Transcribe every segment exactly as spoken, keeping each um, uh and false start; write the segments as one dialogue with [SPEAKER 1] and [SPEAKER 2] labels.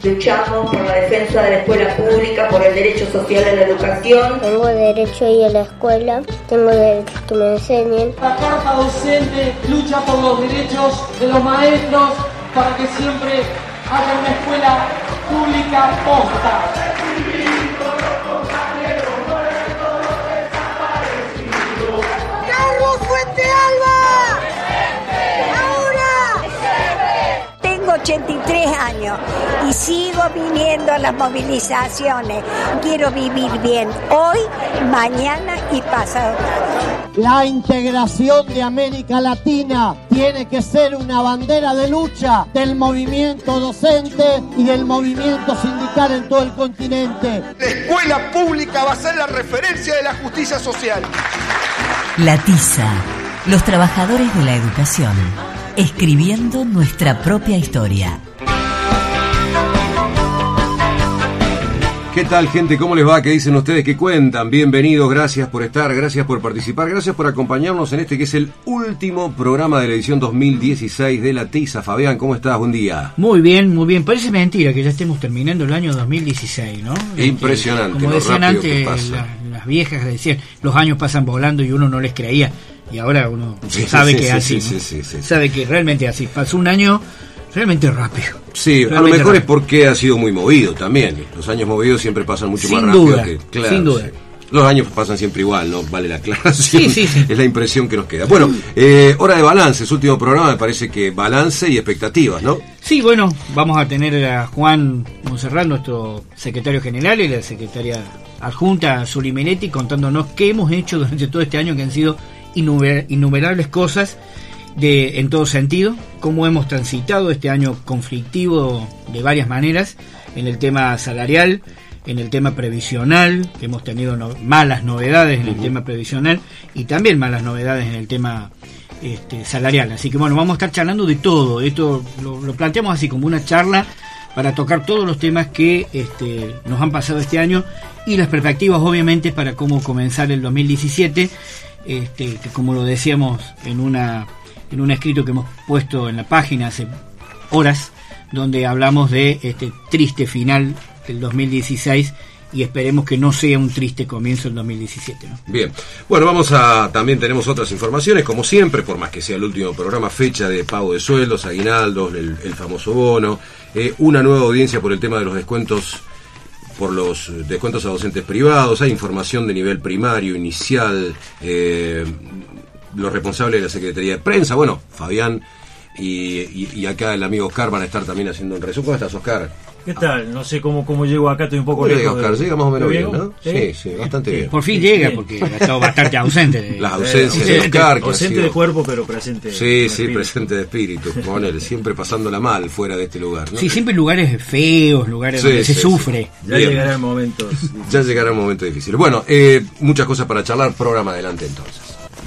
[SPEAKER 1] Luchamos por la defensa de la escuela pública, por el derecho social a la educación.
[SPEAKER 2] Tengo derecho a ir a la escuela, tengo derecho a que me enseñen.
[SPEAKER 3] La Carta Docente lucha por los derechos de los maestros para que siempre haya una escuela pública posta.
[SPEAKER 4] ¡Carlos Fuente Alba! ¡Ahora!
[SPEAKER 5] Tengo ochenta y tres años y sigo viniendo a las movilizaciones. Quiero vivir bien hoy, mañana y pasado.
[SPEAKER 6] La integración de América Latina tiene que ser una bandera de lucha del movimiento docente y del movimiento sindical en todo el continente.
[SPEAKER 7] La escuela pública va a ser la referencia de la justicia social.
[SPEAKER 8] La Tiza, los trabajadores de la educación, escribiendo nuestra propia historia.
[SPEAKER 9] ¿Qué tal, gente? ¿Cómo les va? ¿Qué dicen ustedes? ¿Qué cuentan? Bienvenidos, gracias por estar, gracias por participar, gracias por acompañarnos en este que es el último programa de la edición dos mil dieciséis de La Tiza. Fabián, ¿cómo estás? Buen día.
[SPEAKER 10] Muy bien, muy bien. Parece mentira que ya estemos terminando el año dos mil dieciséis, ¿no?
[SPEAKER 9] Impresionante,
[SPEAKER 10] Como
[SPEAKER 9] lo
[SPEAKER 10] decían
[SPEAKER 9] rápido
[SPEAKER 10] antes,
[SPEAKER 9] que pasa.
[SPEAKER 10] La, las viejas decían, los años pasan volando y uno no les creía. Y ahora uno
[SPEAKER 9] Sí,
[SPEAKER 10] sabe
[SPEAKER 9] sí,
[SPEAKER 10] que
[SPEAKER 9] sí,
[SPEAKER 10] es así,
[SPEAKER 9] sí,
[SPEAKER 10] ¿no?
[SPEAKER 9] sí, sí, sí.
[SPEAKER 10] Sabe que realmente es así. Pasó un año realmente rápido.
[SPEAKER 9] Sí,
[SPEAKER 10] realmente
[SPEAKER 9] a lo mejor
[SPEAKER 10] rápido.
[SPEAKER 9] Es porque ha sido muy movido también. Los años movidos siempre pasan mucho
[SPEAKER 10] Sin
[SPEAKER 9] más rápido
[SPEAKER 10] duda,
[SPEAKER 9] que, claro,
[SPEAKER 10] sin duda.
[SPEAKER 9] Sí. Los años pasan siempre igual, no vale la aclaración.
[SPEAKER 10] Sí, sí, sí.
[SPEAKER 9] Es la impresión que nos queda. Bueno, eh, hora de balance, su último programa, me parece que balance y expectativas, ¿no?
[SPEAKER 10] Sí, bueno, vamos a tener a Juan Monserrat, nuestro secretario general, y la secretaria adjunta, Zuli Minetti, contándonos qué hemos hecho durante todo este año, que han sido innumer- innumerables cosas de en todo sentido, cómo hemos transitado este año conflictivo de varias maneras, en el tema salarial, en el tema previsional, que hemos tenido no, malas novedades en el uh-huh. tema previsional y también malas novedades en el tema este, salarial. Así que bueno, vamos a estar charlando de todo. Esto lo, lo planteamos así como una charla para tocar todos los temas que este, nos han pasado este año y las perspectivas obviamente para cómo comenzar el dos mil diecisiete, este, que como lo decíamos en una en un escrito que hemos puesto en la página hace horas, donde hablamos de este triste final del dos mil dieciséis y esperemos que no sea un triste comienzo del dos mil diecisiete, ¿no?
[SPEAKER 9] Bien, bueno, vamos a, también tenemos otras informaciones, como siempre, por más que sea el último programa, fecha de pago de sueldos, aguinaldos, el, el famoso bono, eh, una nueva audiencia por el tema de los descuentos, por los descuentos a docentes privados, hay información de nivel primario, inicial, eh, los responsables de la Secretaría de Prensa, bueno, Fabián y, y, y acá el amigo Oscar van a estar también haciendo un resumen. ¿Cómo estás, Oscar?
[SPEAKER 11] ¿Qué tal? No sé cómo, cómo llego acá, estoy un poco
[SPEAKER 9] llega,
[SPEAKER 11] lejos.
[SPEAKER 9] Oscar,
[SPEAKER 11] de,
[SPEAKER 9] llega más o menos bien,
[SPEAKER 11] bien,
[SPEAKER 9] ¿no?
[SPEAKER 11] ¿Sí?
[SPEAKER 9] Sí, sí, bastante bien.
[SPEAKER 10] Por fin llega, porque ha estado bastante ausente. De...
[SPEAKER 9] Las ausencias
[SPEAKER 11] eh,
[SPEAKER 9] de Oscar. Que
[SPEAKER 11] ausente
[SPEAKER 9] sido...
[SPEAKER 11] de cuerpo, pero presente.
[SPEAKER 9] Sí, sí, presente de espíritu. Con él, siempre pasándola mal fuera de este lugar, ¿no?
[SPEAKER 10] Sí, siempre lugares feos, lugares sí, donde sí, se sí. sufre.
[SPEAKER 11] Ya bien. Llegará el momento.
[SPEAKER 9] Ya llegará el momento difícil. Bueno, eh, muchas cosas para charlar. Programa adelante entonces.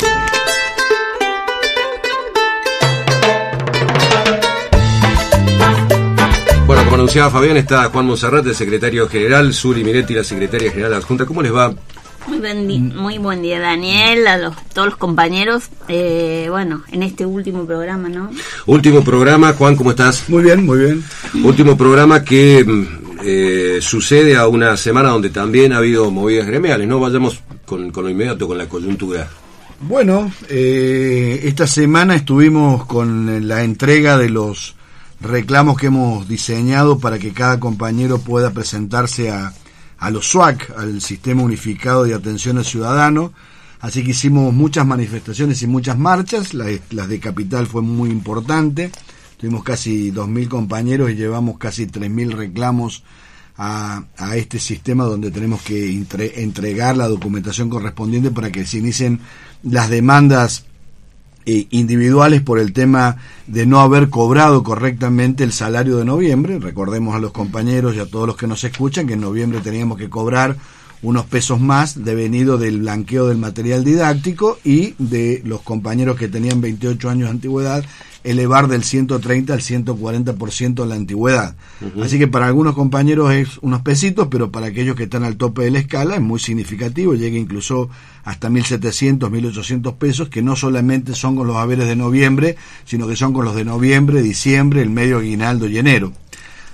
[SPEAKER 9] Bueno, como anunciaba Fabián, está Juan Monserrat, el secretario general, Zuli Minetti, la secretaria general adjunta. ¿Cómo les va?
[SPEAKER 12] Muy buen, di- muy buen día, Daniel, a los, todos los compañeros. Eh, bueno, en este último programa, ¿no?
[SPEAKER 9] Último programa, Juan, ¿cómo estás?
[SPEAKER 13] Muy bien, muy bien.
[SPEAKER 9] Último programa que eh, sucede a una semana donde también ha habido movidas gremiales, ¿no? Vayamos con, con lo inmediato, con la coyuntura.
[SPEAKER 13] Bueno, eh, esta semana estuvimos con la entrega de los reclamos que hemos diseñado para que cada compañero pueda presentarse a, a los S U A C, al Sistema Unificado de Atención al Ciudadano. Así que hicimos muchas manifestaciones y muchas marchas. Las, las de Capital fue muy importante. Tuvimos casi dos mil compañeros y llevamos casi tres mil reclamos a, a este sistema donde tenemos que entre, entregar la documentación correspondiente para que se inicien las demandas individuales por el tema de no haber cobrado correctamente el salario de noviembre. Recordemos a los compañeros y a todos los que nos escuchan que en noviembre teníamos que cobrar unos pesos más devenido del blanqueo del material didáctico y de los compañeros que tenían veintiocho años de antigüedad, elevar del ciento treinta al ciento cuarenta por ciento la antigüedad. Uh-huh. Así que para algunos compañeros es unos pesitos, pero para aquellos que están al tope de la escala es muy significativo, llega incluso hasta mil setecientos, mil ochocientos pesos, que no solamente son con los haberes de noviembre, sino que son con los de noviembre, diciembre, el medio aguinaldo y enero.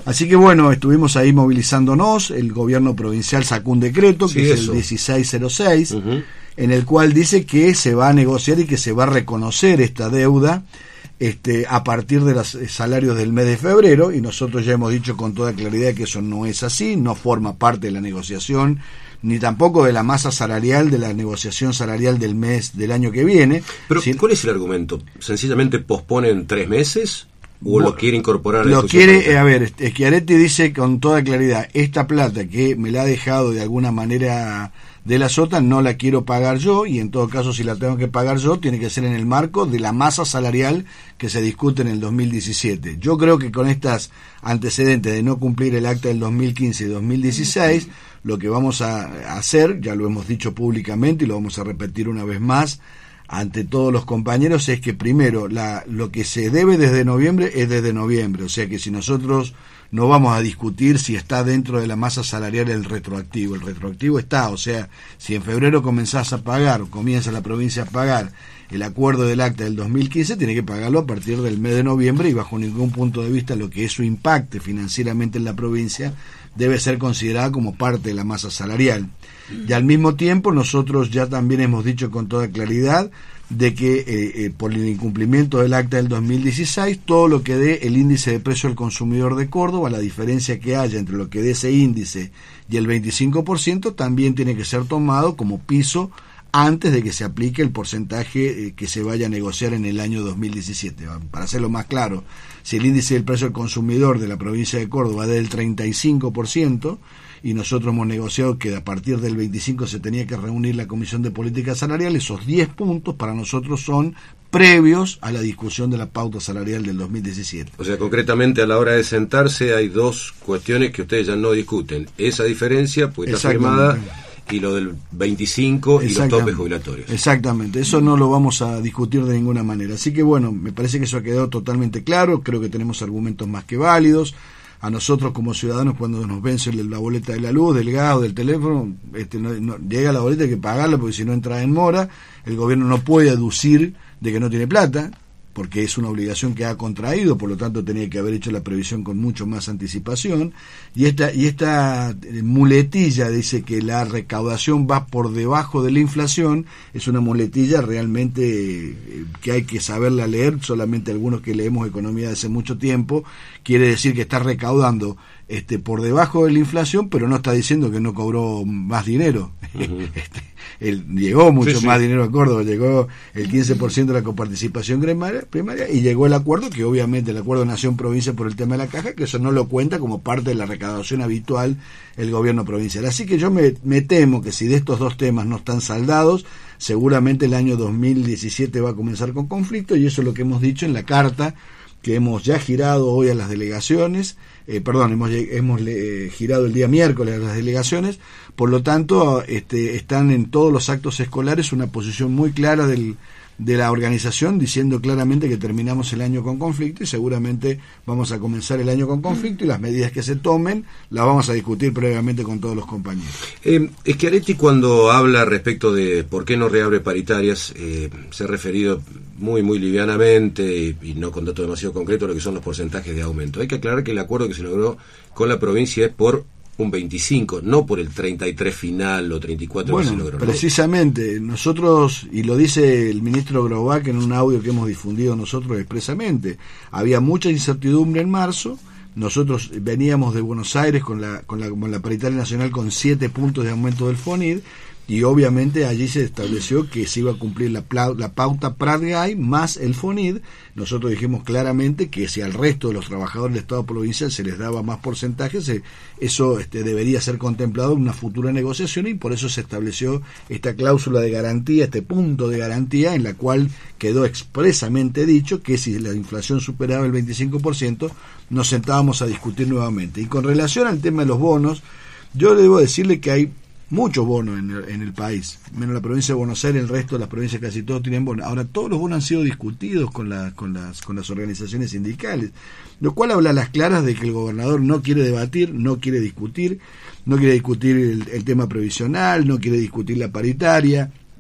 [SPEAKER 13] Así que bueno, estuvimos ahí movilizándonos, el gobierno provincial sacó un decreto, que sí, es eso. El dieciséis cero seis, uh-huh. en el cual dice que se va a negociar y que se va a reconocer esta deuda este, a partir de los salarios del mes de febrero, y nosotros ya hemos dicho con toda claridad que eso no es así, no forma parte de la negociación, ni tampoco de la masa salarial de la negociación salarial del mes del año que viene.
[SPEAKER 9] Pero,
[SPEAKER 13] si,
[SPEAKER 9] ¿cuál es el argumento? ¿Sencillamente posponen tres meses? ¿O lo quiere incorporar a
[SPEAKER 13] la Lo quiere, eh, a ver, Schiaretti dice con toda claridad, esta plata que me la ha dejado de alguna manera de la SOTA no la quiero pagar yo, y en todo caso si la tengo que pagar yo tiene que ser en el marco de la masa salarial que se discute en el dos mil diecisiete. Yo creo que con estas antecedentes de no cumplir el acta del dos mil quince y dos mil dieciséis, lo que vamos a hacer, ya lo hemos dicho públicamente y lo vamos a repetir una vez más ante todos los compañeros, es que primero la, lo que se debe desde noviembre es desde noviembre, o sea que si nosotros no vamos a discutir si está dentro de la masa salarial el retroactivo, el retroactivo está, o sea, si en febrero comenzás a pagar o comienza la provincia a pagar el acuerdo del acta del dos mil quince, tiene que pagarlo a partir del mes de noviembre, y bajo ningún punto de vista lo que eso impacte financieramente en la provincia debe ser considerada como parte de la masa salarial. Y al mismo tiempo nosotros ya también hemos dicho con toda claridad de que eh, eh, por el incumplimiento del acta del dos mil dieciséis, todo lo que dé el índice de precio al consumidor de Córdoba, la diferencia que haya entre lo que dé ese índice y el veinticinco por ciento, también tiene que ser tomado como piso antes de que se aplique el porcentaje eh, que se vaya a negociar en el año dos mil diecisiete. Para hacerlo más claro, si el índice del precio al consumidor de la provincia de Córdoba es del treinta y cinco por ciento, y nosotros hemos negociado que a partir del veinticinco se tenía que reunir la Comisión de Política Salarial, esos diez puntos para nosotros son previos a la discusión de la pauta salarial del dos mil diecisiete.
[SPEAKER 9] O sea, concretamente a la hora de sentarse hay dos cuestiones que ustedes ya no discuten. Esa diferencia, pues está firmada, y lo del veinticinco y los topes jubilatorios.
[SPEAKER 13] Exactamente, eso no lo vamos a discutir de ninguna manera. Así que bueno, me parece que eso ha quedado totalmente claro, creo que tenemos argumentos más que válidos. A nosotros como ciudadanos, cuando nos vence la boleta de la luz, del gas o del teléfono, este, no, no, llega la boleta, hay que pagarla porque si no entra en mora. El gobierno no puede aducir de que no tiene plata, porque es una obligación que ha contraído, por lo tanto tenía que haber hecho la previsión con mucho más anticipación, y esta y esta muletilla dice que la recaudación va por debajo de la inflación, es una muletilla realmente eh, que hay que saberla leer, solamente algunos que leemos economía de hace mucho tiempo, quiere decir que está recaudando este por debajo de la inflación, pero no está diciendo que no cobró más dinero. Uh-huh. este, él llegó mucho sí, sí. más dinero a Córdoba, llegó el quince por ciento de la coparticipación primaria, primaria y llegó el acuerdo, que obviamente el acuerdo nación-provincia por el tema de la caja, que eso no lo cuenta como parte de la recaudación habitual el gobierno provincial. Así que yo me, me temo que si de estos dos temas no están saldados, seguramente el año dos mil diecisiete va a comenzar con conflicto, y eso es lo que hemos dicho en la carta que hemos ya girado hoy a las delegaciones, eh, perdón, hemos, hemos eh, girado el día miércoles a las delegaciones, por lo tanto este, están en todos los actos escolares una posición muy clara del, de la organización diciendo claramente que terminamos el año con conflicto, y seguramente vamos a comenzar el año con conflicto, y las medidas que se tomen las vamos a discutir previamente con todos los compañeros.
[SPEAKER 9] Eh, Schiaretti, cuando habla respecto de por qué no reabre paritarias, eh, se ha referido muy muy livianamente y, y no con datos demasiado concretos a lo que son los porcentajes de aumento. Hay que aclarar que el acuerdo que se logró con la provincia es por un veinticinco, no por el treinta y tres final o treinta y cuatro
[SPEAKER 13] bueno,
[SPEAKER 9] que se logró.
[SPEAKER 13] Precisamente, nosotros, y lo dice el ministro Grobac en un audio que hemos difundido nosotros expresamente, había mucha incertidumbre en marzo. Nosotros veníamos de Buenos Aires con la, con la, con la paritaria nacional con siete puntos de aumento del FONID, y obviamente allí se estableció que se iba a cumplir la, la pauta Prat-Gay más el FONID. Nosotros dijimos claramente que si al resto de los trabajadores del Estado provincial se les daba más porcentajes, eh, eso este, debería ser contemplado en una futura negociación, y por eso se estableció esta cláusula de garantía, este punto de garantía, en la cual quedó expresamente dicho que si la inflación superaba el veinticinco por ciento nos sentábamos a discutir nuevamente. Y con relación al tema de los bonos, yo debo decirle que hay muchos bonos en el, en el país, menos la provincia de Buenos Aires, el resto de las provincias casi todos tienen bonos. Ahora, todos los bonos han sido discutidos con, la, con, las, con las organizaciones sindicales, lo cual habla a las claras de que el gobernador no quiere debatir, no quiere discutir, no quiere discutir el, el tema previsional, no quiere discutir la paritaria,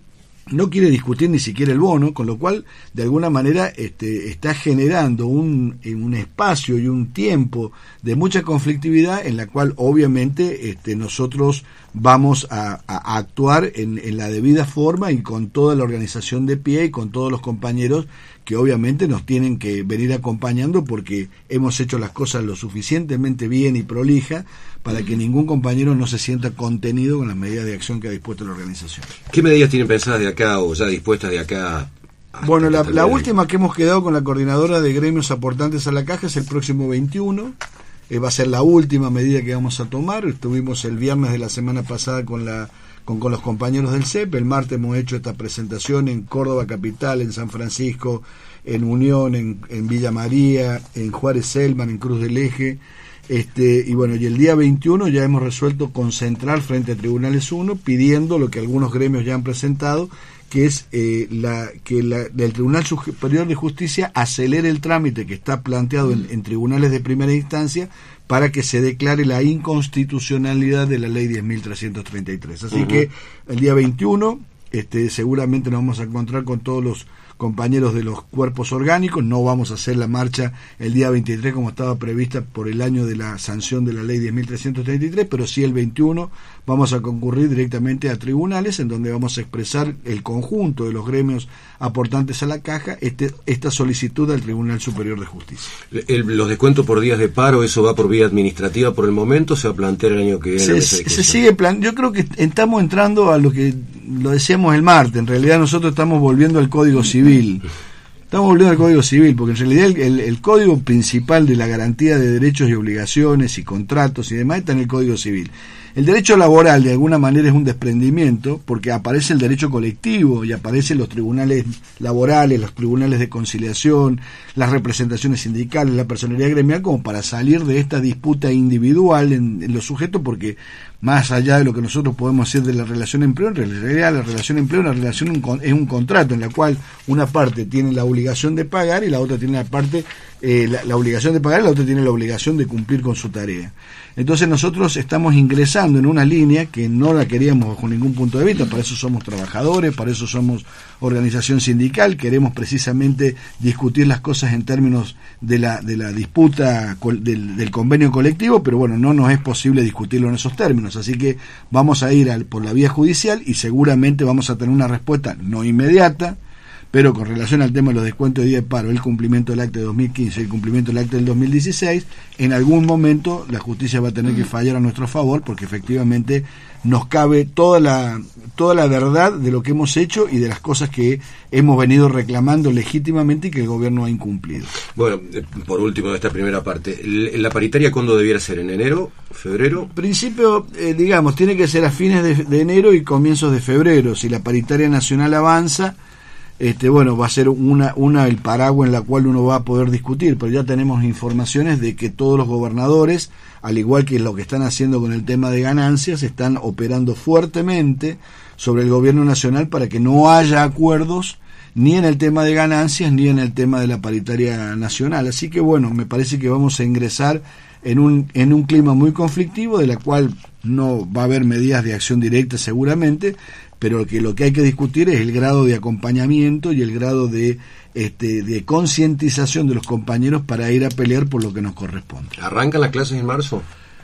[SPEAKER 13] no quiere discutir ni siquiera el bono, con lo cual de alguna manera este, está generando un, un espacio y un tiempo de mucha conflictividad en la cual obviamente este, nosotros vamos a, a actuar en, en la debida forma y con toda la organización de pie y con todos los compañeros que obviamente nos tienen que venir acompañando porque hemos hecho las cosas lo suficientemente bien y prolija para que ningún compañero no se sienta contenido con las medidas de acción que ha dispuesto la organización.
[SPEAKER 9] ¿Qué medidas tienen pensadas de acá o ya dispuestas de acá?
[SPEAKER 13] Bueno, la, la última que hemos quedado con la coordinadora de gremios aportantes a la caja es el próximo veintiuno. Eh, va a ser la última medida que vamos a tomar. Estuvimos el viernes de la semana pasada con la con, con los compañeros del C E P. El martes hemos hecho esta presentación en Córdoba Capital, en San Francisco, en Unión, en, en Villa María, en Juárez Selman, en Cruz del Eje. Este, y bueno, y el día veintiuno ya hemos resuelto concentrar frente a Tribunales uno, pidiendo lo que algunos gremios ya han presentado, que es eh, la que la, el Tribunal Superior de Justicia acelere el trámite que está planteado en, en tribunales de primera instancia para que se declare la inconstitucionalidad de la ley diez mil trescientos treinta y tres. Así uh-huh. que el día veintiuno este, seguramente nos vamos a encontrar con todos los compañeros de los cuerpos orgánicos. No vamos a hacer la marcha el día veintitrés como estaba prevista por el año de la sanción de la ley diez mil trescientos treinta y tres, pero sí el veintiuno vamos a concurrir directamente a tribunales en donde vamos a expresar el conjunto de los gremios aportantes a la caja este, esta solicitud al Tribunal Superior de Justicia.
[SPEAKER 9] El, los descuentos por días de paro, ¿eso va por vía administrativa por el momento? ¿Se va a plantear el año que viene?
[SPEAKER 13] Se, se sigue plan yo creo que estamos entrando a lo que lo decíamos el martes. En realidad nosotros estamos volviendo al Código Civil. Estamos volviendo al Código Civil, porque en realidad el, el, el código principal de la garantía de derechos y obligaciones y contratos y demás está en el Código Civil. El derecho laboral de alguna manera es un desprendimiento porque aparece el derecho colectivo y aparecen los tribunales laborales, los tribunales de conciliación, las representaciones sindicales, la personalidad gremial como para salir de esta disputa individual en, en los sujetos, porque más allá de lo que nosotros podemos decir de la relación empleo, en realidad la relación empleo es una relación un, es un contrato en la cual una parte tiene la obligación de pagar y la otra tiene la parte eh, la, la obligación de pagar y la otra tiene la obligación de cumplir con su tarea. Entonces nosotros estamos ingresando en una línea que no la queríamos bajo ningún punto de vista. Para eso somos trabajadores, para eso somos organización sindical, queremos precisamente discutir las cosas en términos de la de la disputa del, del convenio colectivo, pero bueno, no nos es posible discutirlo en esos términos, así que vamos a ir al, por la vía judicial y seguramente vamos a tener una respuesta no inmediata, pero con relación al tema de los descuentos de día de paro, el cumplimiento del acta de dos mil quince y el cumplimiento del acta del dos mil dieciséis, en algún momento la justicia va a tener que fallar a nuestro favor, porque efectivamente nos cabe toda la toda la verdad de lo que hemos hecho y de las cosas que hemos venido reclamando legítimamente y que el gobierno ha incumplido.
[SPEAKER 9] Bueno, por último de esta primera parte, ¿la paritaria cuándo debiera ser? ¿En enero? ¿Febrero?
[SPEAKER 13] En principio, eh, digamos, tiene que ser a fines de, de enero y comienzos de febrero. Si la paritaria nacional avanza, Este, bueno, va a ser una, una el paraguas en la cual uno va a poder discutir, pero ya tenemos informaciones de que todos los gobernadores, al igual que lo que están haciendo con el tema de ganancias, están operando fuertemente sobre el gobierno nacional para que no haya acuerdos ni en el tema de ganancias ni en el tema de la paritaria nacional. Así que bueno, me parece que vamos a ingresar en un, en un clima muy conflictivo, de la cual no va a haber medidas de acción directa seguramente, pero que lo que hay que discutir es el grado de acompañamiento y el grado de este, de concientización de los compañeros para ir a pelear por lo que nos corresponde.
[SPEAKER 9] ¿Arrancan las clases en marzo?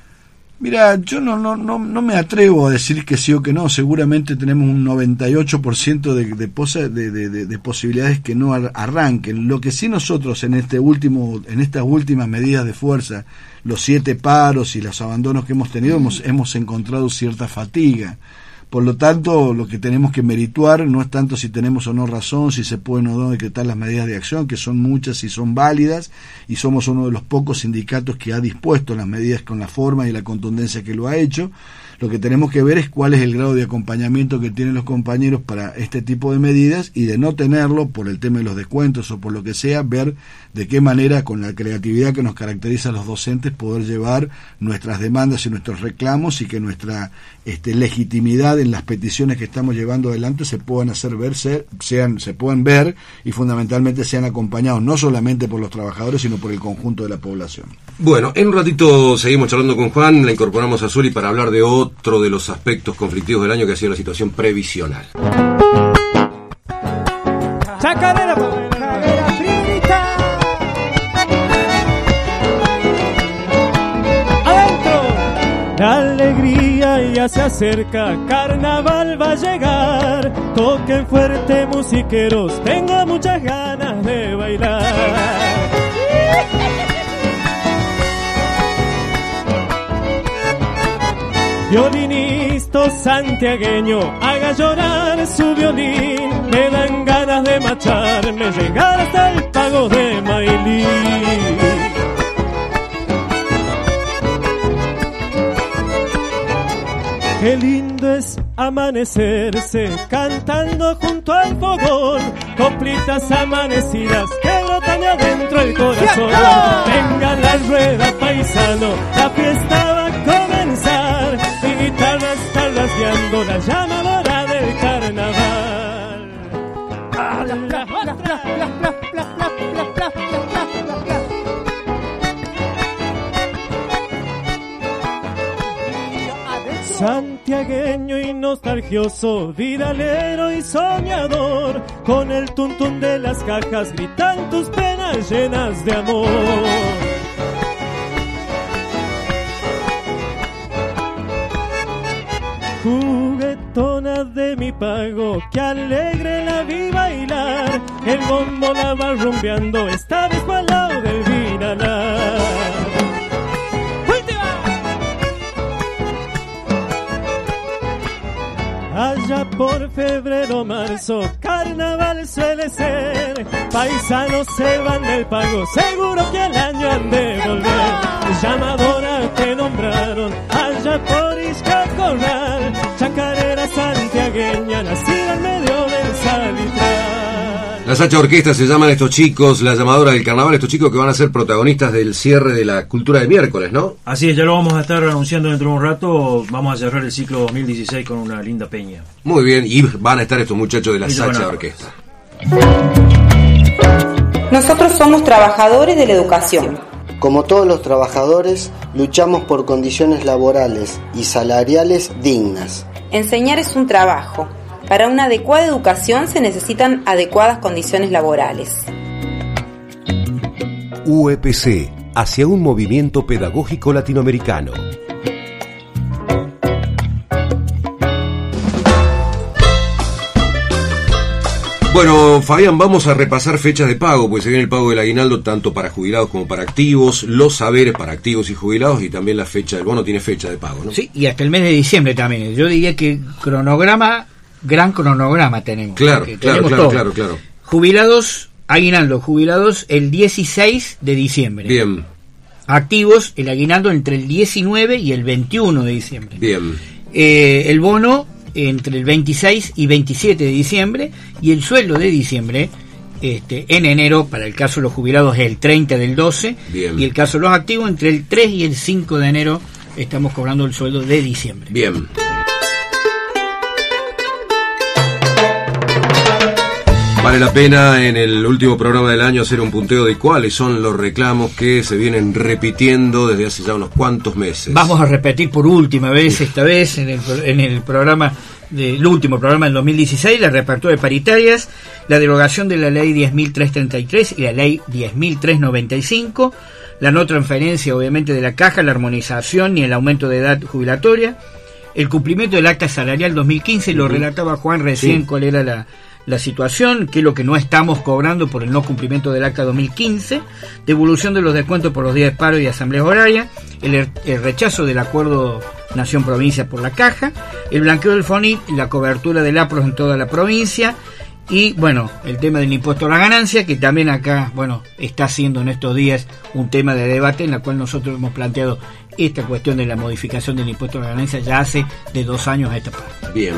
[SPEAKER 13] Mira, yo no no no no me atrevo a decir que sí o que no. Seguramente tenemos un noventa y ocho por ciento de de, posa, de, de, de, de posibilidades que no arranquen. Lo que sí nosotros en este último en estas últimas medidas de fuerza, los siete paros y los abandonos que hemos tenido, hemos hemos encontrado cierta fatiga. Por lo tanto, lo que tenemos que merituar no es tanto si tenemos o no razón, si se pueden o no decretar las medidas de acción, que son muchas y son válidas, y somos uno de los pocos sindicatos que ha dispuesto las medidas con la forma y la contundencia que lo ha hecho. Lo que tenemos que ver es cuál es el grado de acompañamiento que tienen los compañeros para este tipo de medidas, y de no tenerlo por el tema de los descuentos o por lo que sea, ver de qué manera, con la creatividad que nos caracteriza a los docentes, poder llevar nuestras demandas y nuestros reclamos, y que nuestra este, legitimidad en las peticiones que estamos llevando adelante se puedan hacer ver, se, sean, se puedan ver y fundamentalmente sean acompañados no solamente por los trabajadores, sino por el conjunto de la población.
[SPEAKER 9] Bueno, en un ratito seguimos charlando con Juan, la incorporamos a Zuli para hablar de otro de los aspectos conflictivos del año, que ha sido la situación previsional.
[SPEAKER 14] chacarera, chacarera, primerita. Adentro. La alegría ya se acerca, carnaval va a llegar. Toquen fuerte, musiqueros, tengo muchas ganas de bailar. Violinista santiagueño, haga llorar su violín. Me dan ganas de marcharme, llegar hasta el pago de Mailí. Qué lindo es amanecerse cantando junto al fogón, coplitas amanecidas que brotan adentro el corazón. Venga la rueda, paisano, la fiesta va a comenzar. Mi guitarra está rasgueando la llamadora del carnaval. Ah, la, la, la, la, la, la, la, la, la, la. Santiagueño y nostalgioso, vidalero y soñador, con el tuntún de las cajas gritan tus penas llenas de amor. Juguetona de mi pago, que alegre la vi bailar, el bombo la va rumbeando, esta vez al lado del vinalar. Allá por febrero, marzo, carnaval suele ser. Paisanos se van del pago, seguro que al año han de volver. Llamadora te nombraron, allá por Ixca Corral. Chacarera santiagueña, nacida en medio del salitral.
[SPEAKER 9] La Sacha Orquesta se llaman estos chicos, la llamadora del carnaval, estos chicos que van a ser protagonistas del cierre de la cultura de miércoles, ¿no?
[SPEAKER 11] Así es, ya lo vamos a estar anunciando dentro de un rato. Vamos a cerrar el ciclo dos mil dieciséis con una linda peña.
[SPEAKER 9] Muy bien, y van a estar estos muchachos de la Sacha Orquesta.
[SPEAKER 15] Nosotros somos trabajadores de la educación.
[SPEAKER 16] Como todos los trabajadores, luchamos por condiciones laborales y salariales dignas.
[SPEAKER 15] Enseñar es un trabajo. Para una adecuada educación se necesitan adecuadas condiciones laborales.
[SPEAKER 17] U E P C, hacia un movimiento pedagógico latinoamericano.
[SPEAKER 9] Bueno, Fabián, vamos a repasar fechas de pago, porque se viene el pago del aguinaldo tanto para jubilados como para activos, los saberes para activos y jubilados, y también la fecha del bono tiene fecha de pago, ¿no?
[SPEAKER 10] Sí, y hasta el mes de diciembre también. Yo diría que cronograma, gran cronograma tenemos.
[SPEAKER 9] Claro, claro,
[SPEAKER 10] tenemos
[SPEAKER 9] claro,
[SPEAKER 10] todo.
[SPEAKER 9] claro, claro.
[SPEAKER 10] Jubilados, aguinaldo, jubilados el dieciséis de diciembre.
[SPEAKER 9] Bien.
[SPEAKER 10] Activos, el aguinaldo entre el diecinueve y el veintiuno de diciembre.
[SPEAKER 9] Bien.
[SPEAKER 10] Eh, el bono entre el veintiséis y veintisiete de diciembre, y el sueldo de diciembre este, en enero, para el caso de los jubilados es el treinta del doce. Bien. Y el caso de los activos entre el tres y el cinco de enero estamos cobrando el sueldo de diciembre.
[SPEAKER 9] Bien. Vale la pena en el último programa del año hacer un punteo de cuáles son los reclamos que se vienen repitiendo desde hace ya unos cuantos meses.
[SPEAKER 10] Vamos a repetir por última vez, esta vez, en el, en el programa, de, el último programa del dos mil dieciséis, la reapertura de paritarias, la derogación de la ley diez mil trescientos treinta y tres y la ley diez mil trescientos noventa y cinco, la no transferencia obviamente de la caja, la armonización ni el aumento de edad jubilatoria, el cumplimiento del acta salarial dos mil quince, lo relataba Juan recién, sí. Cuál era la... la situación, que es lo que no estamos cobrando por el no cumplimiento del acta dos mil quince, devolución de los descuentos por los días de paro y asambleas horarias, el, el rechazo del acuerdo Nación-Provincia por la caja, el blanqueo del FONIT, la cobertura del APROS en toda la provincia, y bueno, el tema del impuesto a la ganancia, que también acá, bueno, está siendo en estos días un tema de debate, en la cual nosotros hemos planteado esta cuestión de la modificación del impuesto a la ganancia ya hace de dos años a esta parte.
[SPEAKER 9] Bien.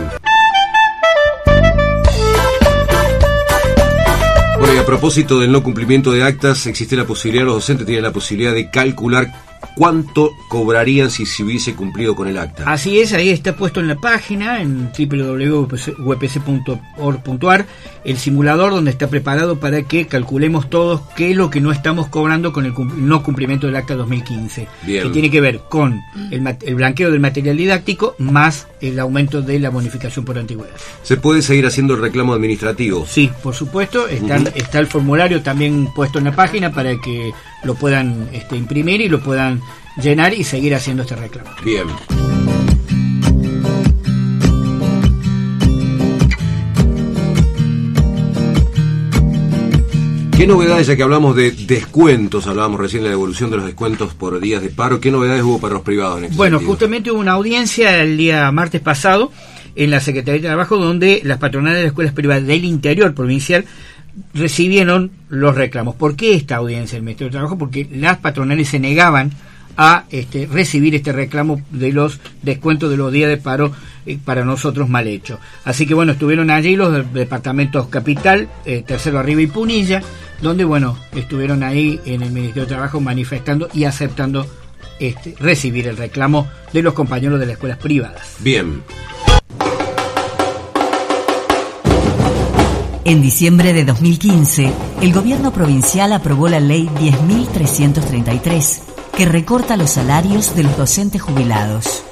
[SPEAKER 9] Bueno, y a propósito del no cumplimiento de actas, existe la posibilidad, los docentes tienen la posibilidad de calcular ¿cuánto cobrarían si se hubiese cumplido con el acta?
[SPEAKER 10] Así es, ahí está puesto en la página, en doble u doble u doble u punto u e p c punto org punto a r, el simulador donde está preparado para que calculemos todos qué es lo que no estamos cobrando con el no cumplimiento del acta dos mil quince.
[SPEAKER 9] Bien.
[SPEAKER 10] Que tiene que ver con el, el blanqueo del material didáctico más el aumento de la bonificación por antigüedad.
[SPEAKER 9] ¿Se puede seguir haciendo el reclamo administrativo?
[SPEAKER 10] Sí, por supuesto, está, uh-huh. está el formulario también puesto en la página para que lo puedan este, imprimir y lo puedan llenar y seguir haciendo este reclamo.
[SPEAKER 9] Bien. ¿Qué novedades, ya que hablamos de descuentos, hablábamos recién de la evolución de los descuentos por días de paro, qué novedades hubo para los privados en este
[SPEAKER 10] Bueno,
[SPEAKER 9] sentido?
[SPEAKER 10] Justamente hubo una audiencia el día martes pasado en la Secretaría de Trabajo donde las patronales de las escuelas privadas del interior provincial recibieron los reclamos. ¿Por qué esta audiencia del Ministerio de Trabajo? Porque las patronales se negaban a este, recibir este reclamo de los descuentos de los días de paro eh, para nosotros mal hecho. Así que bueno, estuvieron allí los de, departamentos Capital, eh, Tercero Arriba y Punilla, donde bueno, estuvieron ahí en el Ministerio de Trabajo manifestando y aceptando este, recibir el reclamo de los compañeros de las escuelas privadas.
[SPEAKER 9] Bien.
[SPEAKER 8] En diciembre de dos mil quince, el gobierno provincial aprobó la ley diez mil trescientos treinta y tres, que recorta los salarios de los docentes jubilados.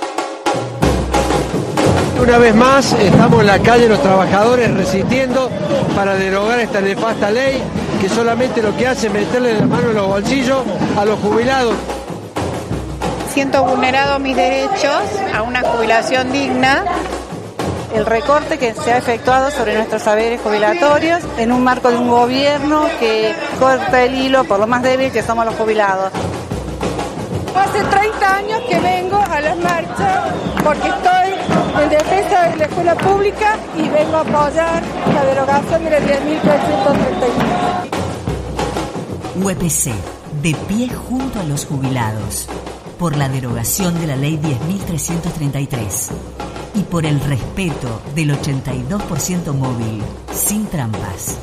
[SPEAKER 18] Una vez más estamos en la calle los trabajadores resistiendo para derogar esta nefasta ley que solamente lo que hace es meterle la mano en los bolsillos a los jubilados.
[SPEAKER 19] Siento vulnerado mis derechos a una jubilación digna. El recorte que se ha efectuado sobre nuestros saberes jubilatorios en un marco de un gobierno que corta el hilo por lo más débil que somos los jubilados.
[SPEAKER 20] Hace treinta años que vengo a las marchas porque estoy en defensa de la escuela pública y vengo a apoyar la derogación de la diez mil trescientos treinta y tres.
[SPEAKER 8] U E P C, de pie junto a los jubilados, por la derogación de la ley diez mil trescientos treinta y tres y por el respeto del ochenta y dos por ciento móvil, sin trampas.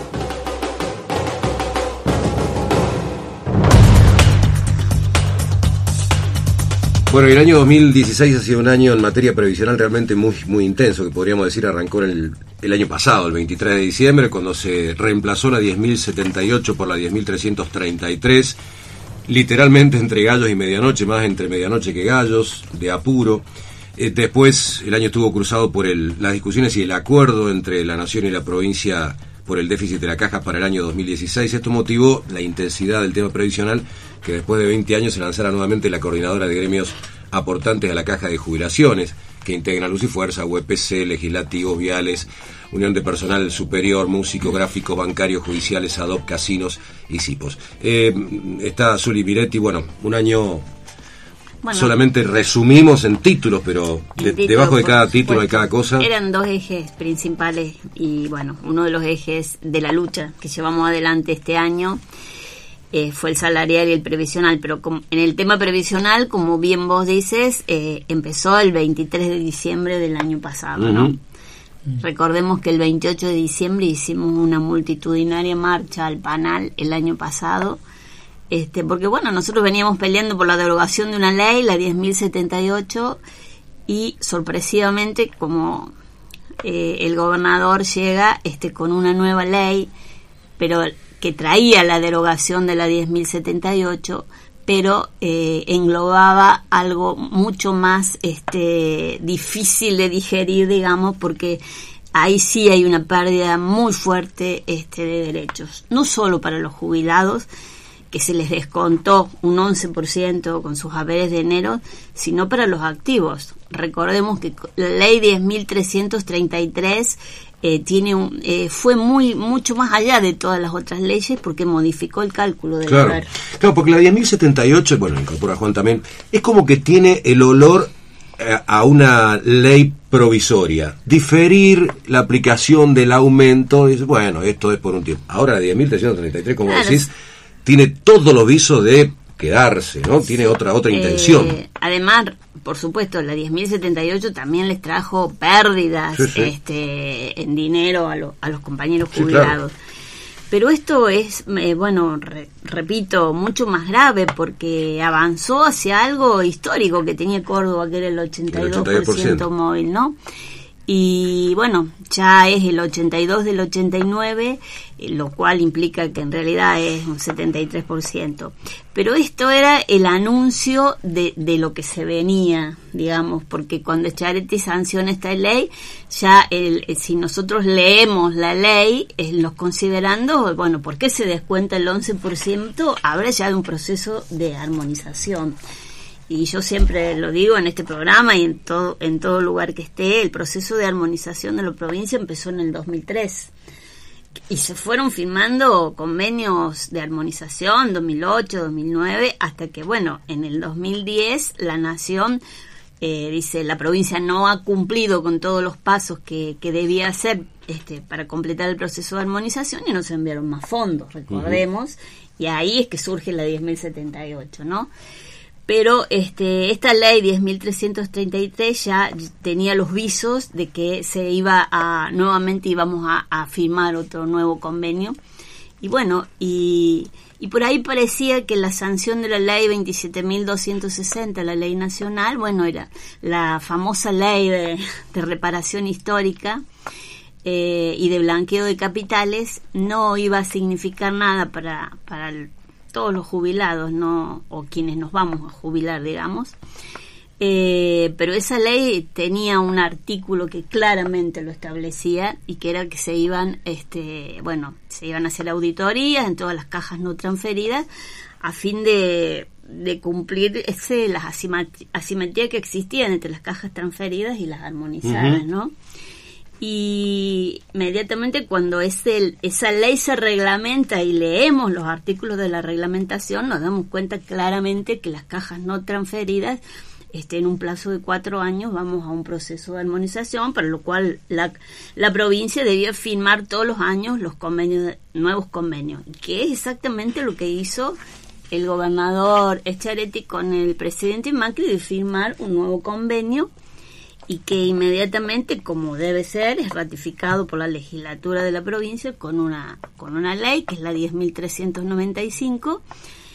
[SPEAKER 9] Bueno, el año dos mil dieciséis ha sido un año en materia previsional realmente muy muy intenso, que podríamos decir arrancó el, el año pasado, el veintitrés de diciembre, cuando se reemplazó la diez mil setenta y ocho por la diez mil trescientos treinta y tres, literalmente entre gallos y medianoche, más entre medianoche que gallos, de apuro. Eh, después el año estuvo cruzado por el, las discusiones y el acuerdo entre la Nación y la provincia por el déficit de la caja para el año dos mil dieciséis. Esto motivó la intensidad del tema previsional, que después de veinte años se lanzara nuevamente la coordinadora de gremios aportantes a la caja de jubilaciones, que integran Luz y Fuerza, U E P C, legislativos, viales, Unión de Personal Superior, músicos, gráficos, bancarios, judiciales, A D O P, casinos y CIPOS. Eh, está Zuli Miretti, bueno, un año... Bueno, solamente resumimos en títulos, pero de, título, debajo de cada título hay cada cosa.
[SPEAKER 12] Eran dos ejes principales y bueno, uno de los ejes de la lucha que llevamos adelante este año eh, fue el salarial y el previsional, pero com- en el tema previsional, como bien vos dices, eh, empezó el veintitrés de diciembre del año pasado, uh-huh. ¿no? Recordemos que el veintiocho de diciembre hicimos una multitudinaria marcha al Panal el año pasado. Este, porque bueno, nosotros veníamos peleando por la derogación de una ley, la diez mil setenta y ocho, y sorpresivamente, como eh, el gobernador llega este, con una nueva ley, pero que traía la derogación de la diez mil setenta y ocho, pero eh, englobaba algo mucho más este, difícil de digerir, digamos, porque ahí sí hay una pérdida muy fuerte este, de derechos, no solo para los jubilados, que se les descontó un once por ciento con sus haberes de enero, sino para los activos. Recordemos que la ley diez mil trescientos treinta y tres eh, tiene un, eh, fue muy mucho más allá de todas las otras leyes porque modificó el cálculo del
[SPEAKER 9] claro.
[SPEAKER 12] haber.
[SPEAKER 9] Claro, porque la diez mil setenta y ocho, bueno, incorpora Juan también, es como que tiene el olor eh, a una ley provisoria. Diferir la aplicación del aumento, es, bueno, esto es por un tiempo. Ahora la diez mil trescientos treinta y tres, como claro. decís, tiene todos los visos de quedarse, ¿no? Tiene otra otra intención.
[SPEAKER 12] Eh, además, por supuesto, la diez mil setenta y ocho también les trajo pérdidas sí, sí. este en dinero a, lo, a los compañeros jubilados. Sí, claro. Pero esto es, eh, bueno, re, repito, mucho más grave porque avanzó hacia algo histórico que tenía Córdoba, que era el ochenta y dos por ciento móvil, ¿no? Y bueno, ya es el ochenta y dos del ochenta y nueve, eh, lo cual implica que en realidad es un setenta y tres por ciento. Pero esto era el anuncio de, de lo que se venía, digamos, porque cuando Schiaretti sanciona esta ley, ya el, si nosotros leemos la ley, eh, los considerando, bueno, ¿por qué se descuenta el once por ciento? Habla ya de un proceso de armonización. Y yo siempre lo digo en este programa y en todo en todo lugar que esté, el proceso de armonización de la provincia empezó en el dos mil tres. Y se fueron firmando convenios de armonización dos mil ocho, dos mil nueve, hasta que, bueno, en el dos mil diez la Nación eh, dice, la provincia no ha cumplido con todos los pasos que, que debía hacer este, para completar el proceso de armonización y nos enviaron más fondos, recordemos, uh-huh. Y ahí es que surge la diez mil setenta y ocho, ¿no? Pero este, esta ley diez mil trescientos treinta y tres ya tenía los visos de que se iba a, nuevamente íbamos a, a firmar otro nuevo convenio. Y bueno, y, y por ahí parecía que la sanción de la ley veintisiete mil doscientos sesenta, la ley nacional, bueno, era la famosa ley de, de reparación histórica eh, y de blanqueo de capitales, no iba a significar nada para, para el todos los jubilados, no, o quienes nos vamos a jubilar, digamos, eh, pero esa ley tenía un artículo que claramente lo establecía y que era que se iban, este, bueno, se iban a hacer auditorías en todas las cajas no transferidas a fin de, de cumplir ese las asimetrías asimetría que existían entre las cajas transferidas y las armonizadas, uh-huh. ¿no? Y inmediatamente cuando es el, esa ley se reglamenta y leemos los artículos de la reglamentación, nos damos cuenta claramente que las cajas no transferidas, este, en un plazo de cuatro años vamos a un proceso de armonización, para lo cual la, la provincia debía firmar todos los años los convenios, nuevos convenios, que es exactamente lo que hizo el gobernador Schiaretti con el presidente Macri, de firmar un nuevo convenio y que inmediatamente, como debe ser, es ratificado por la legislatura de la provincia con una con una ley que es la diez mil trescientos noventa y cinco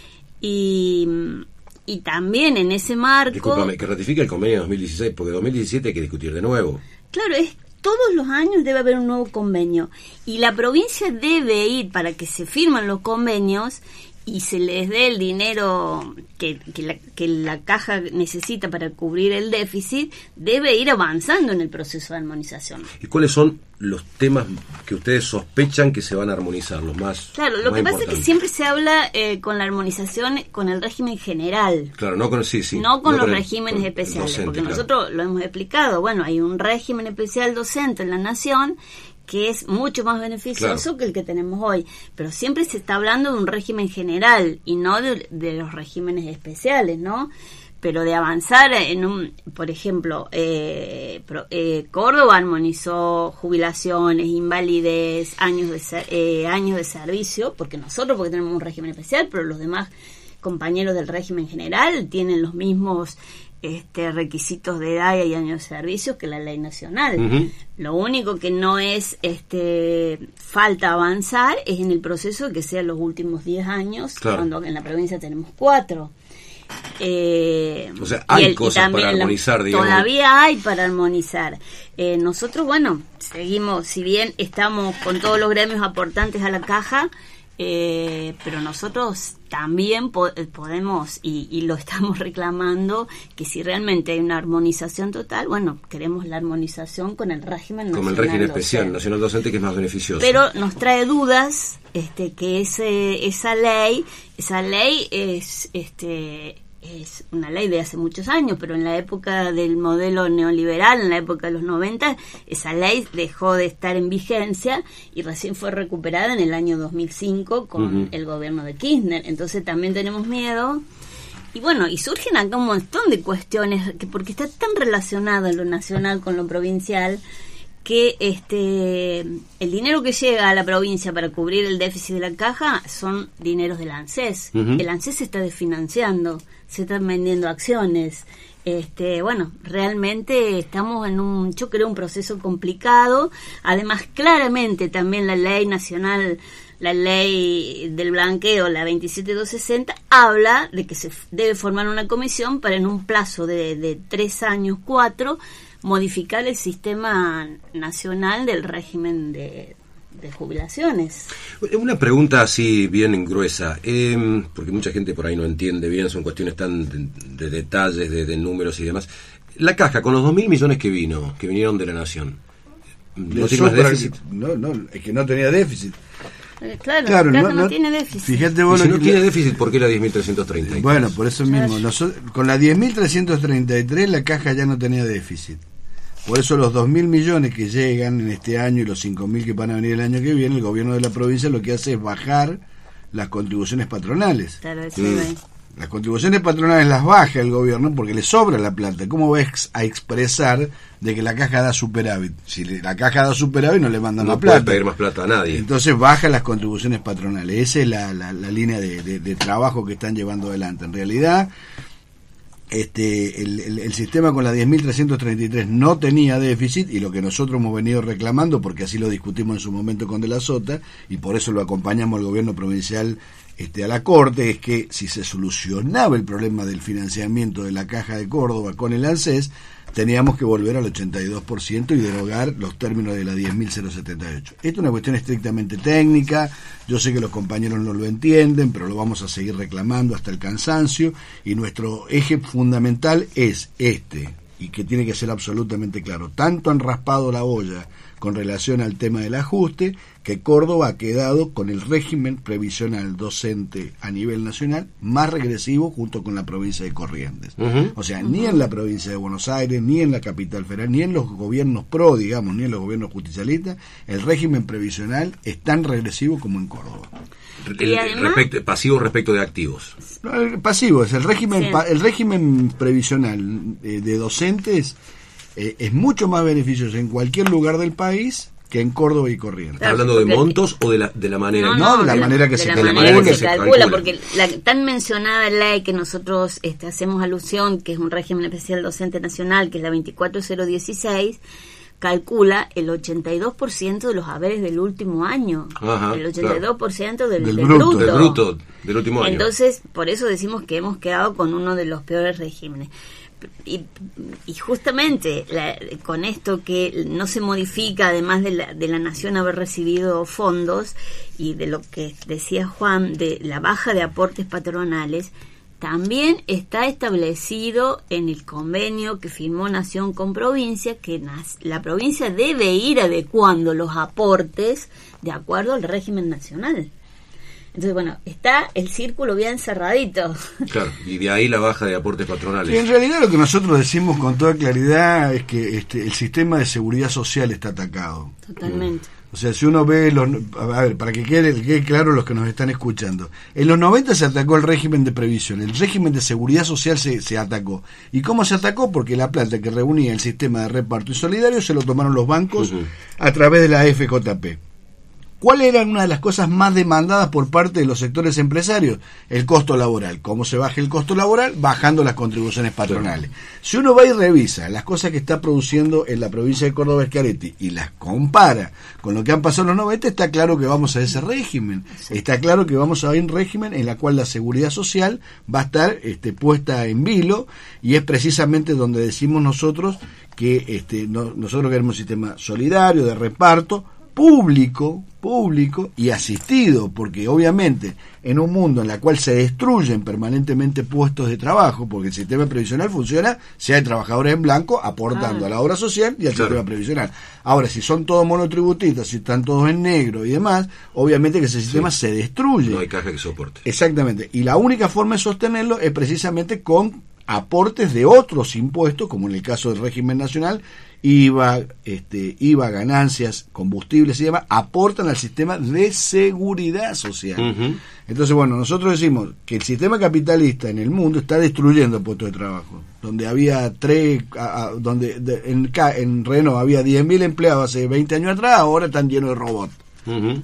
[SPEAKER 12] y, y también en ese marco...
[SPEAKER 9] Discúlpame, que ratifica el convenio de dos mil dieciséis, porque dos mil diecisiete hay que discutir de nuevo.
[SPEAKER 12] Claro, es todos los años debe haber un nuevo convenio y la provincia debe ir, para que se firman los convenios y se les dé el dinero que, que, la, que la caja necesita para cubrir el déficit, debe ir avanzando en el proceso de armonización.
[SPEAKER 9] ¿Y cuáles son los temas que ustedes sospechan que se van a armonizar, los más
[SPEAKER 12] Claro, lo
[SPEAKER 9] más
[SPEAKER 12] que pasa es que siempre se habla eh, con la armonización con el régimen general.
[SPEAKER 9] Claro, no con, sí, sí,
[SPEAKER 12] no con
[SPEAKER 9] no
[SPEAKER 12] los
[SPEAKER 9] con el,
[SPEAKER 12] regímenes
[SPEAKER 9] con
[SPEAKER 12] especiales,
[SPEAKER 9] docente,
[SPEAKER 12] porque
[SPEAKER 9] claro.
[SPEAKER 12] Nosotros lo hemos explicado. Bueno, hay un régimen especial docente en la Nación que es mucho más beneficioso, claro, que el que tenemos hoy. Pero siempre se está hablando de un régimen general y no de, de los regímenes especiales, ¿no? Pero de avanzar en un, por ejemplo, eh, pro, eh, Córdoba armonizó jubilaciones, invalidez, años de ser, eh, años de servicio, porque nosotros porque tenemos un régimen especial, pero los demás compañeros del régimen general tienen los mismos este requisitos de edad y años de servicio que la ley nacional. Uh-huh. Lo único que no es este falta avanzar es en el proceso que sea los últimos diez años, claro, cuando en la provincia tenemos cuatro. Eh,
[SPEAKER 9] o sea, hay el, cosas para armonizar,
[SPEAKER 12] la,
[SPEAKER 9] digamos.
[SPEAKER 12] Todavía hay para armonizar. Eh, nosotros, bueno, seguimos, si bien estamos con todos los gremios aportantes a la caja, Eh, pero nosotros también po- podemos y, y lo estamos reclamando, que si realmente hay una armonización total, bueno, queremos la armonización con el régimen nacional,
[SPEAKER 9] como el régimen
[SPEAKER 12] docente.
[SPEAKER 9] especial nacional docente, que es más beneficioso.
[SPEAKER 12] Pero nos trae dudas este que ese esa ley esa ley es este es una ley de hace muchos años, pero en la época del modelo neoliberal, en la época de los noventa, esa ley dejó de estar en vigencia y recién fue recuperada en el año dos mil cinco con uh-huh. el gobierno de Kirchner. Entonces también tenemos miedo. Y bueno, y surgen acá un montón de cuestiones, que porque está tan relacionado lo nacional con lo provincial, que este el dinero que llega a la provincia para cubrir el déficit de la caja son dineros del ANSES. Uh-huh. El ANSES se está desfinanciando, se están vendiendo acciones. Este, bueno, realmente estamos en un, yo creo, un proceso complicado. Además, claramente también la ley nacional la ley del blanqueo, la veintisiete mil doscientos sesenta, habla de que se debe formar una comisión para en un plazo de, de tres años, cuatro, modificar el sistema nacional del régimen de, de jubilaciones.
[SPEAKER 9] Una pregunta así bien gruesa, eh, porque mucha gente por ahí no entiende bien, son cuestiones tan de, de detalles, de, de números y demás. La caja, con los dos mil millones que vino, que vinieron de la Nación, ¿no tiene más déficit?
[SPEAKER 13] No, no, es que no tenía déficit.
[SPEAKER 12] Eh, claro,
[SPEAKER 13] Claro,
[SPEAKER 12] claro,
[SPEAKER 13] no-
[SPEAKER 12] no,
[SPEAKER 13] no-
[SPEAKER 12] tiene déficit.
[SPEAKER 13] Fíjate vos
[SPEAKER 9] Y si
[SPEAKER 13] lo
[SPEAKER 9] no
[SPEAKER 13] que-
[SPEAKER 9] tiene déficit, ¿por qué la diez mil trescientos treinta?
[SPEAKER 13] Bueno, por eso mismo, nosotros, con la diez mil trescientos treinta y tres la caja ya no tenía déficit. Por eso los dos mil millones que llegan en este año y los cinco mil que van a venir el año que viene, el gobierno de la provincia lo que hace es bajar las contribuciones patronales.
[SPEAKER 12] Claro, eso iba ahí.
[SPEAKER 13] Las contribuciones patronales las baja el gobierno porque le sobra la plata. ¿Cómo va a ex- a expresar de que la caja da superávit? Si le- la caja da superávit no le mandan
[SPEAKER 9] No
[SPEAKER 13] más
[SPEAKER 9] puede
[SPEAKER 13] plata.
[SPEAKER 9] pedir más plata a nadie.
[SPEAKER 13] Entonces baja las contribuciones patronales. Esa es la, la, la línea de, de, de trabajo que están llevando adelante. En realidad, este el, el, el sistema con la diez mil trescientos treinta y tres no tenía déficit, y lo que nosotros hemos venido reclamando, porque así lo discutimos en su momento con De la Sota, y por eso lo acompañamos al gobierno provincial este, a la Corte, es que si se solucionaba el problema del financiamiento de la Caja de Córdoba con el ANSES, teníamos que volver al ochenta y dos por ciento y derogar los términos de la diez mil setenta y ocho. Esta es una cuestión estrictamente técnica, yo sé que los compañeros no lo entienden, pero lo vamos a seguir reclamando hasta el cansancio, y nuestro eje fundamental es este, y que tiene que ser absolutamente claro. Tanto han raspado la olla con relación al tema del ajuste, que Córdoba ha quedado con el régimen previsional docente a nivel nacional más regresivo junto con la provincia de Corrientes.
[SPEAKER 9] Ujú.
[SPEAKER 13] O sea, ni en la provincia de Buenos Aires, ni en la capital federal, ni en los gobiernos pro, digamos, ni en los gobiernos justicialistas, el régimen previsional es tan regresivo como en Córdoba.
[SPEAKER 9] El, el respecto, pasivo respecto de activos.
[SPEAKER 13] No, el pasivo es el régimen,
[SPEAKER 9] Sí.
[SPEAKER 13] pa- el régimen previsional eh, de docentes eh, es mucho más beneficioso en cualquier lugar del país que en Córdoba y Corrientes.
[SPEAKER 9] ¿Está hablando de montos o de la, de la manera?
[SPEAKER 13] No, de la manera que
[SPEAKER 12] de
[SPEAKER 13] se
[SPEAKER 12] la
[SPEAKER 13] calcula.
[SPEAKER 12] manera que se calcula, porque la tan mencionada ley que nosotros este, hacemos alusión, que es un régimen especial docente nacional, que es la veinticuatro mil dieciséis, calcula el ochenta y dos por ciento de los haberes del último año.
[SPEAKER 9] Ajá,
[SPEAKER 12] el ochenta y dos por ciento del,
[SPEAKER 9] Del
[SPEAKER 12] del
[SPEAKER 9] bruto.
[SPEAKER 12] bruto.
[SPEAKER 9] Del bruto del último año.
[SPEAKER 12] Entonces, por eso decimos que hemos quedado con uno de los peores regímenes. Y, y justamente la- con esto que no se modifica, además de la, de la nación haber recibido fondos, y de lo que decía Juan, de la baja de aportes patronales, también está establecido en el convenio que firmó Nación con provincia que nas- la provincia debe ir adecuando los aportes de acuerdo al régimen nacional. Entonces, bueno, está el círculo bien cerradito.
[SPEAKER 9] Claro, y de ahí la baja de aportes patronales.
[SPEAKER 13] Y en realidad lo que nosotros decimos con toda claridad es que este, el sistema de seguridad social está atacado.
[SPEAKER 12] Totalmente.
[SPEAKER 13] O sea, si uno ve, los, a ver, para que quede, quede claro los que nos están escuchando, en los noventa se atacó el régimen de previsión, el régimen de seguridad social se, se atacó. ¿Y cómo se atacó? Porque la plata que reunía el sistema de reparto y solidario se lo tomaron los bancos
[SPEAKER 9] Ujú.
[SPEAKER 13] a través de la F J P. ¿Cuál era una de las cosas más demandadas por parte de los sectores empresarios? El costo laboral. ¿Cómo se baja el costo laboral? Bajando las contribuciones patronales. Si uno va y revisa las cosas que está produciendo en la provincia de Córdoba Schiaretti y las compara con lo que han pasado en los noventa, está claro que vamos a ese régimen. Está claro que vamos a un régimen en la cual la seguridad social va a estar este, puesta en vilo, y es precisamente donde decimos nosotros que este, no- nosotros queremos un sistema solidario, de reparto, público, público y asistido, porque obviamente en un mundo en el cual se destruyen permanentemente puestos de trabajo, porque el sistema previsional funciona si hay trabajadores en blanco aportando
[SPEAKER 9] Ah.
[SPEAKER 13] a la obra social y al
[SPEAKER 9] Claro.
[SPEAKER 13] sistema previsional. Ahora, si son todos monotributistas, si están todos en negro y demás, obviamente que ese sistema se destruye.
[SPEAKER 9] No hay caja que soporte.
[SPEAKER 13] Exactamente. Y la única forma de sostenerlo es precisamente con aportes de otros impuestos, como en el caso del régimen nacional, I V A, este, I V A, ganancias, combustibles y demás, aportan al sistema de seguridad social.
[SPEAKER 9] Ujú.
[SPEAKER 13] Entonces, bueno, nosotros decimos que el sistema capitalista en el mundo está destruyendo puestos de trabajo. Donde había tres, a- a- donde de- en, Ca- en Renault había diez mil empleados hace veinte años atrás, ahora están llenos de robots.
[SPEAKER 9] Ujú.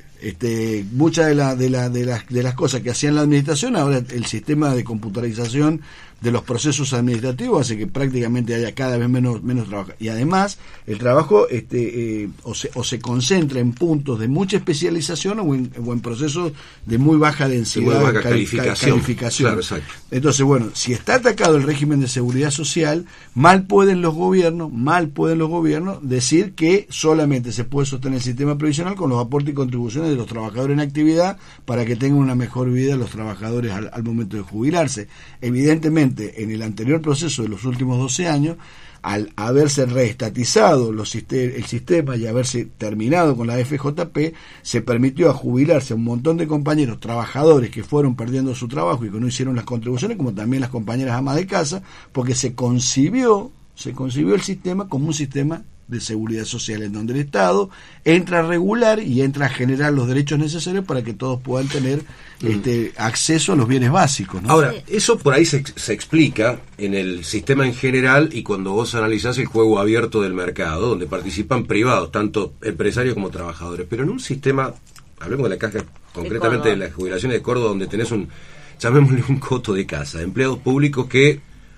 [SPEAKER 13] Este, muchas de, la, de, la, de, las, de las cosas que hacían la administración, ahora el sistema de computarización de los procesos administrativos hace que prácticamente haya cada vez menos menos trabajo. Y además, el trabajo este eh, o, se, o se concentra en puntos de mucha especialización o en, o en procesos de muy baja densidad,
[SPEAKER 9] muy baja
[SPEAKER 13] cali,
[SPEAKER 9] calificación.
[SPEAKER 13] calificación.
[SPEAKER 9] Claro, exacto.
[SPEAKER 13] Entonces, bueno, si está atacado el régimen de seguridad social, mal pueden los gobiernos, mal pueden los gobiernos decir que solamente se puede sostener el sistema previsional con los aportes y contribuciones de los trabajadores en actividad para que tengan una mejor vida los trabajadores al, al momento de jubilarse. Evidentemente, en el anterior proceso de los últimos doce años, al haberse reestatizado los sistem- el sistema y haberse terminado con la F J P, se permitió a jubilarse a un montón de compañeros trabajadores que fueron perdiendo su trabajo y que no hicieron las contribuciones, como también las compañeras amas de casa, porque se concibió, se concibió el sistema como un sistema de seguridad social en donde el Estado entra a regular y entra a generar los derechos necesarios para que todos puedan tener mm. este acceso a los bienes básicos, ¿no?
[SPEAKER 9] Ahora, eso por ahí se, se explica en el sistema en general y cuando vos analizás el juego abierto del mercado, donde participan privados, tanto empresarios como trabajadores, pero en un sistema, hablemos de la caja concretamente de, de las jubilaciones de Córdoba, donde tenés un, llamémosle un coto de casa, empleados públicos que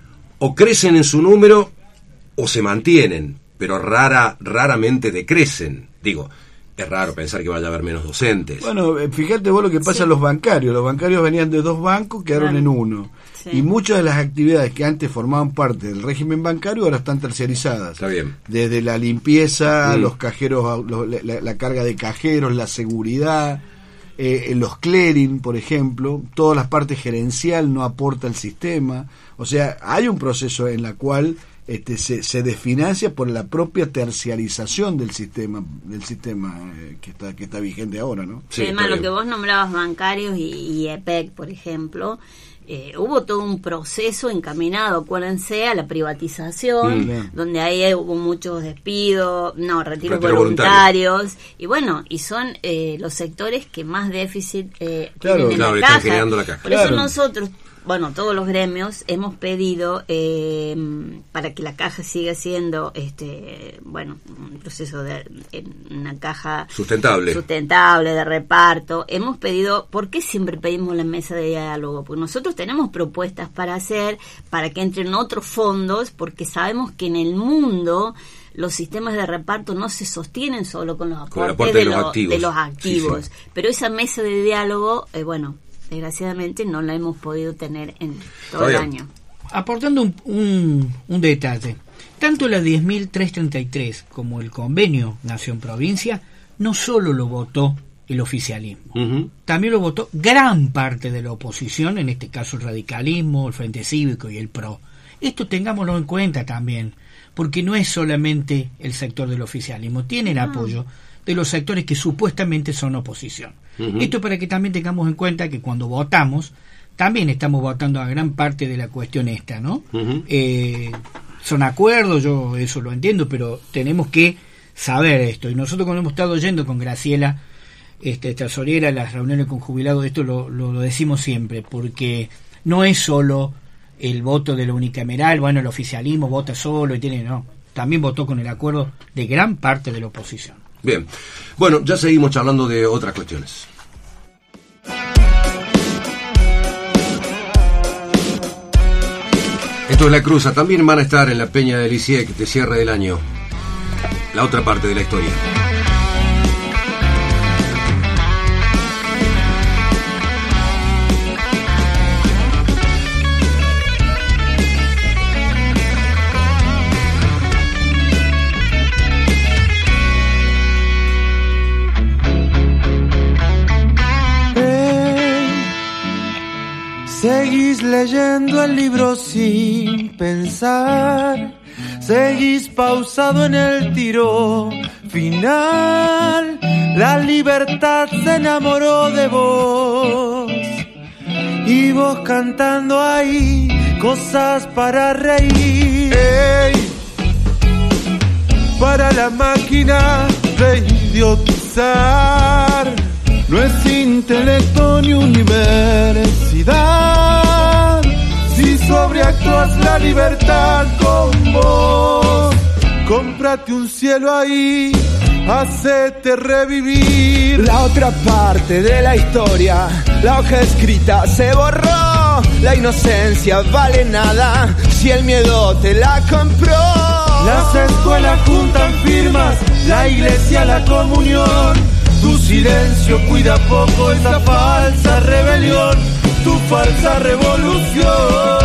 [SPEAKER 9] o crecen en su número o se mantienen, pero rara raramente decrecen. Digo, es raro pensar que vaya a haber menos docentes.
[SPEAKER 13] Bueno, fíjate vos lo que pasa sí. a los bancarios. Los bancarios venían de dos bancos, quedaron claro. en uno. Sí. Y muchas de las actividades que antes formaban parte del régimen bancario ahora están terciarizadas.
[SPEAKER 9] Está bien.
[SPEAKER 13] Desde la limpieza, mm. los cajeros, los, la, la carga de cajeros, la seguridad, eh, los clearing, por ejemplo, todas las partes gerencial no aporta al sistema. O sea, hay un proceso en la cual Este, se, se desfinancia por la propia terciarización del sistema del sistema eh, que está que está vigente ahora, ¿no?
[SPEAKER 12] Sí, además lo que vos nombrabas bancarios y, y E P E C, por ejemplo, eh, hubo todo un proceso encaminado, acuérdense, a la privatización, mm, yeah. donde ahí hubo muchos despidos, no, retiros Retiro voluntarios, voluntario. y bueno, y son eh, los sectores que más déficit eh,
[SPEAKER 9] claro,
[SPEAKER 12] tienen en
[SPEAKER 9] claro,
[SPEAKER 12] la caja.
[SPEAKER 9] generando la caja.
[SPEAKER 12] Por
[SPEAKER 9] Claro.
[SPEAKER 12] eso nosotros, bueno, todos los gremios hemos pedido eh, para que la caja siga siendo, este, bueno, un proceso de una caja
[SPEAKER 9] sustentable,
[SPEAKER 12] sustentable de reparto. Hemos pedido, ¿por qué siempre pedimos la mesa de diálogo? Porque nosotros tenemos propuestas para hacer, para que entren otros fondos, porque sabemos que en el mundo los sistemas de reparto no se sostienen solo con los aportes con aporte de, de, los lo, activos. de los activos. Sí, sí. Pero esa mesa de diálogo, eh, bueno, desgraciadamente no la hemos podido tener en todo el año.
[SPEAKER 10] Aportando un, un, un detalle, tanto la diez mil trescientos treinta y tres como el convenio Nación-Provincia no solo lo votó el oficialismo, uh-huh. también lo votó gran parte de la oposición, en este caso el radicalismo, el Frente Cívico y el P R O. Esto tengámoslo en cuenta también, porque no es solamente el sector del oficialismo, tiene el uh-huh. apoyo de los sectores que supuestamente son oposición. Uh-huh. Esto para que también tengamos en cuenta que cuando votamos, también estamos votando a gran parte de la cuestión esta, ¿no? Uh-huh. Eh, son acuerdos, yo eso lo entiendo, pero tenemos que saber esto. Y nosotros cuando hemos estado yendo con Graciela, este, tesorera, las reuniones con jubilados, esto lo, lo, lo decimos siempre, porque no es solo el voto de la unicameral, bueno, el oficialismo vota solo y tiene, no, también votó con el acuerdo de gran parte de la oposición.
[SPEAKER 9] Bien, bueno, ya seguimos charlando de otras cuestiones. Esto es La Cruza, también van a estar en la Peña del ICIEC de cierre del año, la otra parte de la historia.
[SPEAKER 21] Seguís leyendo el libro sin pensar, seguís pausado en el tiro final. La libertad se enamoró de vos y vos cantando ahí cosas para reír. Ey, para la máquina de idiotizar no es intelecto ni universidad. Si sobreactúas la libertad con vos, cómprate un cielo ahí, hacete revivir.
[SPEAKER 22] La otra parte de la historia, la hoja escrita se borró.
[SPEAKER 1] La inocencia vale nada si el miedo te la compró.
[SPEAKER 21] Las escuelas juntan firmas, la iglesia la comunión. Tu silencio cuida poco esa falsa rebelión, tu falsa revolución.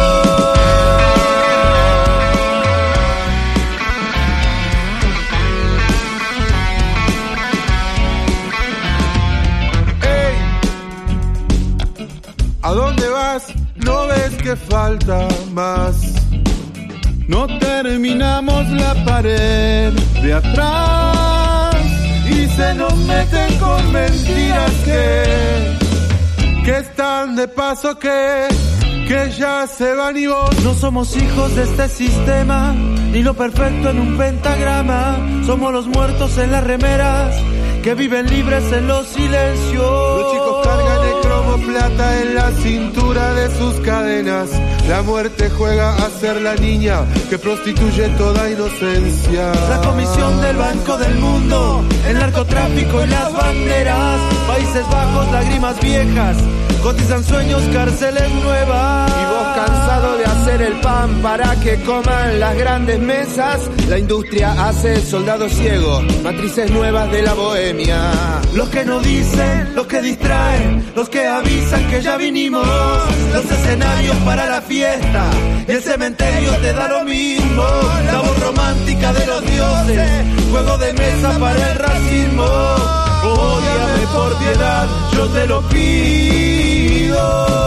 [SPEAKER 21] ¿A dónde vas? ¿No ves que falta más? No terminamos la pared de atrás y se nos meten con mentiras que que están de paso, que que ya se van y vos. No somos hijos de este sistema, ni lo perfecto en un pentagrama. Somos los muertos en las remeras, que viven libres en los silencios. Los chicos cargan el cromo plata en la cintura de sus cadenas. La muerte juega a ser la niña que prostituye toda inocencia. La comisión del Banco del Mundo, el narcotráfico y las banderas. Países Bajos, lágrimas viejas, cotizan sueños, cárceles nuevas.
[SPEAKER 1] Y vos cansado de hacer el pan para que coman las grandes mesas. La industria hace soldados ciegos, matrices nuevas de la bohemia.
[SPEAKER 21] Los que no dicen, los que distraen, los que avisan que ya vinimos. Los escenarios para la fiesta y el cementerio te da lo mismo. La voz romántica de los dioses, juego de mesa para el racismo. Ódiame por piedad, yo te lo pido.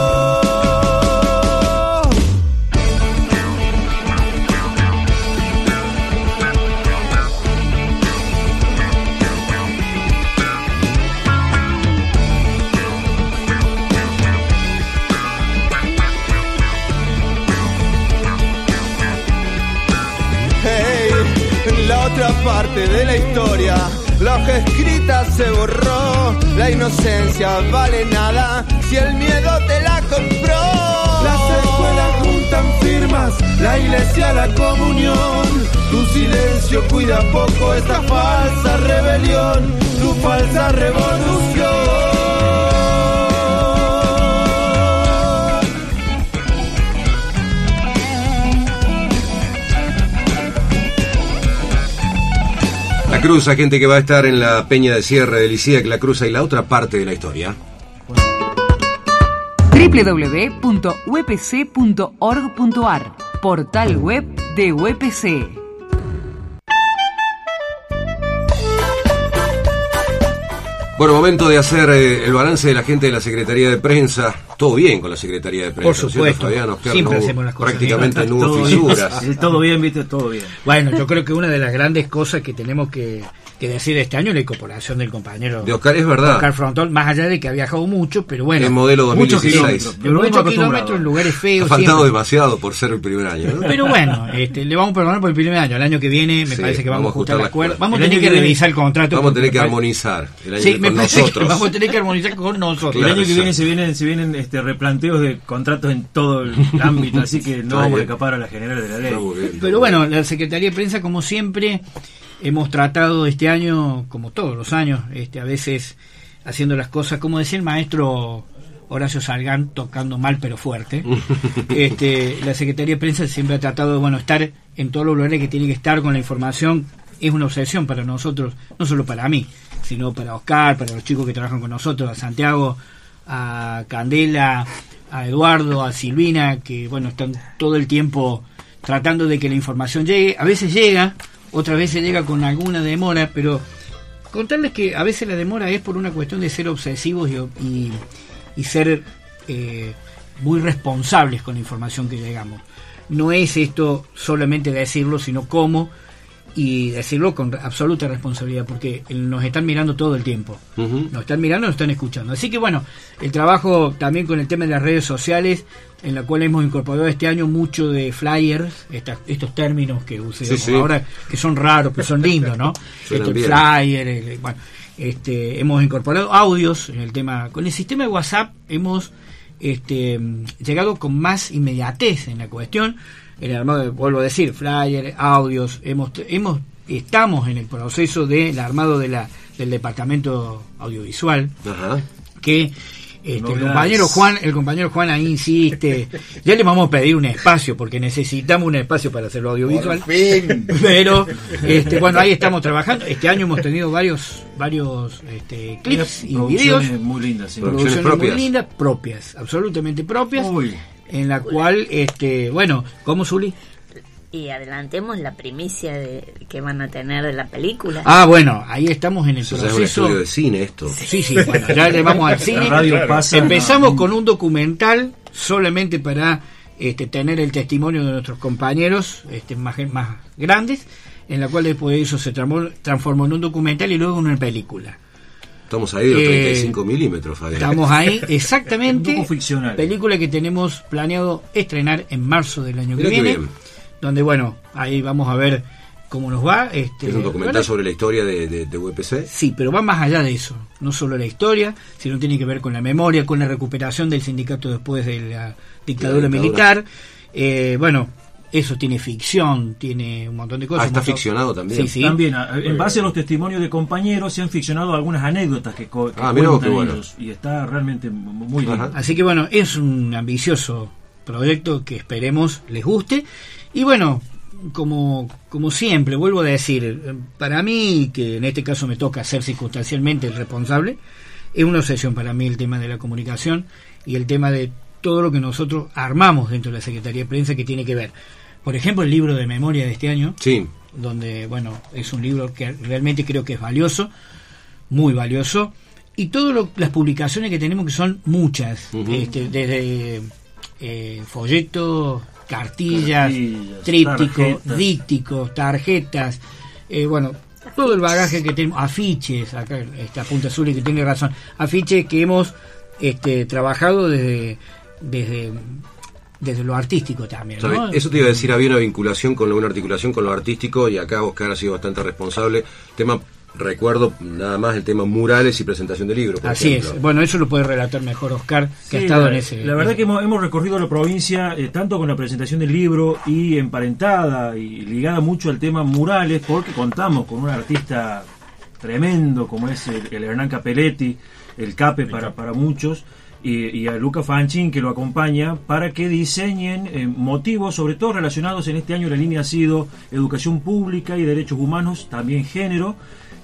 [SPEAKER 1] La otra parte de la historia, la hoja escrita se borró. La inocencia vale nada si el miedo te la compró.
[SPEAKER 21] Las escuelas juntan firmas, la iglesia la comunión. Tu silencio cuida poco esta falsa rebelión, tu falsa revolución.
[SPEAKER 9] La Cruza, gente que va a estar en la Peña de Cierre del ICIAC, La Cruza y la otra parte de la historia.
[SPEAKER 8] doble u doble u doble u punto u e p c punto org punto a r, portal web de U E P C.
[SPEAKER 9] Bueno, momento de hacer eh, el balance de la gente de la Secretaría de Prensa. Todo bien con la Secretaría de Prensa.
[SPEAKER 10] Por supuesto,
[SPEAKER 9] ¿no?
[SPEAKER 10] siempre no hacemos las cosas
[SPEAKER 9] prácticamente
[SPEAKER 10] bien.
[SPEAKER 9] No hubo
[SPEAKER 10] todo
[SPEAKER 9] fisuras.
[SPEAKER 10] Bien. Todo bien, viste, todo bien. Bueno, yo creo que una de las grandes cosas que tenemos que, que decir este año es la incorporación del compañero
[SPEAKER 9] de Oscar, es verdad.
[SPEAKER 10] Oscar Frontón, más allá de que ha viajado mucho, pero bueno.
[SPEAKER 9] El modelo dos mil dieciséis.
[SPEAKER 10] Muchos kilómetros, muchos kilómetros en lugares feos.
[SPEAKER 9] Ha faltado
[SPEAKER 10] siempre.
[SPEAKER 9] demasiado por ser el primer año, ¿no?
[SPEAKER 10] Pero bueno, este, le vamos a perdonar por el primer año. El año que viene me sí, parece que vamos, vamos a ajustar las cuerdas. Vamos a tener que revisar el contrato.
[SPEAKER 9] Vamos a tener que armonizar el año
[SPEAKER 10] sí, me
[SPEAKER 9] con
[SPEAKER 10] parece
[SPEAKER 9] nosotros.
[SPEAKER 10] Que vamos a tener que armonizar con nosotros.
[SPEAKER 11] Claro, el año que viene se vienen, se vienen este, replanteos de contratos en todo el ámbito, así que no vamos a escapar a la general de la ley.
[SPEAKER 10] Pero bueno, la Secretaría de Prensa, como siempre, hemos tratado este año, como todos los años, este, a veces haciendo las cosas, como decía el maestro Horacio Salgán, tocando mal pero fuerte. este, la Secretaría de Prensa siempre ha tratado de bueno estar en todos los lugares que tiene que estar con la información. Es una obsesión para nosotros, no solo para mí, sino para Oscar, para los chicos que trabajan con nosotros, a Santiago, a Candela, a Eduardo, a Silvina, que bueno están todo el tiempo tratando de que la información llegue. A veces llega, otras veces llega con alguna demora, pero contarles que a veces la demora es por una cuestión de ser obsesivos y, y, y ser eh, muy responsables con la información que llegamos. No es esto solamente decirlo, sino cómo, y decirlo con absoluta responsabilidad, porque nos están mirando todo el tiempo. Uh-huh. Nos están mirando, nos están escuchando. Así que bueno, el trabajo también con el tema de las redes sociales, en la cual hemos incorporado este año mucho de flyers, esta, estos términos que usamos sí, sí. ahora, que son raros, pero son lindos, ¿no? Este, el flyer, el, bueno, este, hemos incorporado audios en el tema. Con el sistema de WhatsApp hemos este, llegado con más inmediatez en la cuestión. En el armado, vuelvo a decir, flyer, audios, hemos, hemos, estamos en el proceso del armado de la, del departamento audiovisual. Ajá. Que Este, el compañero Juan, el compañero Juan ahí insiste. Ya le vamos a pedir un espacio porque necesitamos un espacio para hacerlo audiovisual.
[SPEAKER 13] Por fin.
[SPEAKER 10] Pero este, bueno, ahí estamos trabajando. Este año hemos tenido varios varios este, clips y videos
[SPEAKER 11] muy lindas, sí.
[SPEAKER 10] producciones
[SPEAKER 9] propias.
[SPEAKER 10] muy lindas, propias, absolutamente propias.
[SPEAKER 11] Uy.
[SPEAKER 10] En la cual, este, bueno, ¿cómo, Zuli?
[SPEAKER 12] Y adelantemos la primicia de que van a tener de la película.
[SPEAKER 10] Ah, bueno, ahí estamos en el
[SPEAKER 9] Eso
[SPEAKER 10] proceso.
[SPEAKER 9] ya es un estudio de cine esto.
[SPEAKER 10] Sí, sí, bueno, ya le vamos al cine.
[SPEAKER 11] La radio pasa,
[SPEAKER 10] Empezamos
[SPEAKER 11] no.
[SPEAKER 10] con un documental solamente para este, tener el testimonio de nuestros compañeros este, más, más grandes, en la cual después eso se transformó, transformó en un documental y luego en una película.
[SPEAKER 9] Estamos ahí de los
[SPEAKER 10] Eh,
[SPEAKER 9] treinta y cinco milímetros, Fabián.
[SPEAKER 10] Estamos ahí, exactamente.
[SPEAKER 11] Un poco ficcional.
[SPEAKER 10] Película que tenemos planeado estrenar en marzo del año que
[SPEAKER 9] Mirá qué
[SPEAKER 10] viene.
[SPEAKER 9] bien.
[SPEAKER 10] Donde, bueno, ahí vamos a ver cómo nos va. Este,
[SPEAKER 9] Es un documental
[SPEAKER 10] bueno,
[SPEAKER 9] sobre la historia de, de, de U P C.
[SPEAKER 10] Sí, pero va más allá de eso. No solo la historia, sino tiene que ver con la memoria, con la recuperación del sindicato después de la dictadura,
[SPEAKER 9] La dictadura.
[SPEAKER 10] militar. Eh, bueno, eso tiene ficción, tiene un montón de cosas.
[SPEAKER 9] Ah, está
[SPEAKER 10] Un montón-
[SPEAKER 9] ficcionado también.
[SPEAKER 10] Sí, sí.
[SPEAKER 11] También, a- en base a los testimonios de compañeros, se han ficcionado algunas anécdotas que, co- que
[SPEAKER 9] Ah, mirá vos,
[SPEAKER 11] cuentan
[SPEAKER 9] qué bueno.
[SPEAKER 11] ellos. Y está realmente mu- muy lindo.
[SPEAKER 10] Así que bueno, es un ambicioso proyecto que esperemos les guste. Y bueno, como, como siempre, vuelvo a decir, eh, para mí, que en este caso me toca ser circunstancialmente el responsable, es una obsesión para mí el tema de la comunicación y el tema de todo lo que nosotros armamos dentro de la Secretaría de Prensa que tiene que ver. Por ejemplo, el libro de memoria de este año,
[SPEAKER 9] Sí.
[SPEAKER 10] donde, bueno, es un libro que realmente creo que es valioso, muy valioso, y todas las publicaciones que tenemos, que son muchas,
[SPEAKER 9] Ujú.
[SPEAKER 10] este, desde eh, folletos, cartillas,
[SPEAKER 11] Cartillas,
[SPEAKER 10] trípticos,
[SPEAKER 11] tarjetas.
[SPEAKER 10] dípticos, tarjetas, eh, bueno, todo el bagaje que tenemos, afiches, acá está Punta Azul y que tiene razón, afiches que hemos este, trabajado desde, desde desde lo artístico también,
[SPEAKER 9] ¿Sabe?
[SPEAKER 10] ¿no?
[SPEAKER 9] Eso te iba a decir, había una vinculación con lo- una articulación con lo artístico, y acá Oscar ha sido bastante responsable. Tema, recuerdo nada más el tema murales y presentación de libros, por
[SPEAKER 10] Así
[SPEAKER 9] ejemplo.
[SPEAKER 10] es. Bueno, eso lo puede relatar mejor Oscar, que ha
[SPEAKER 11] Sí,
[SPEAKER 10] estado
[SPEAKER 11] la,
[SPEAKER 10] en ese.
[SPEAKER 11] la verdad que hemos, hemos recorrido la provincia eh, tanto con la presentación del libro y emparentada y ligada mucho al tema murales, porque contamos con un artista tremendo como es el, el Hernán Capelletti, el Cape para, para muchos, y, y a Luca Fanchin, que lo acompaña, para que diseñen eh, motivos, sobre todo relacionados. En este año la línea ha sido educación pública y derechos humanos, también género,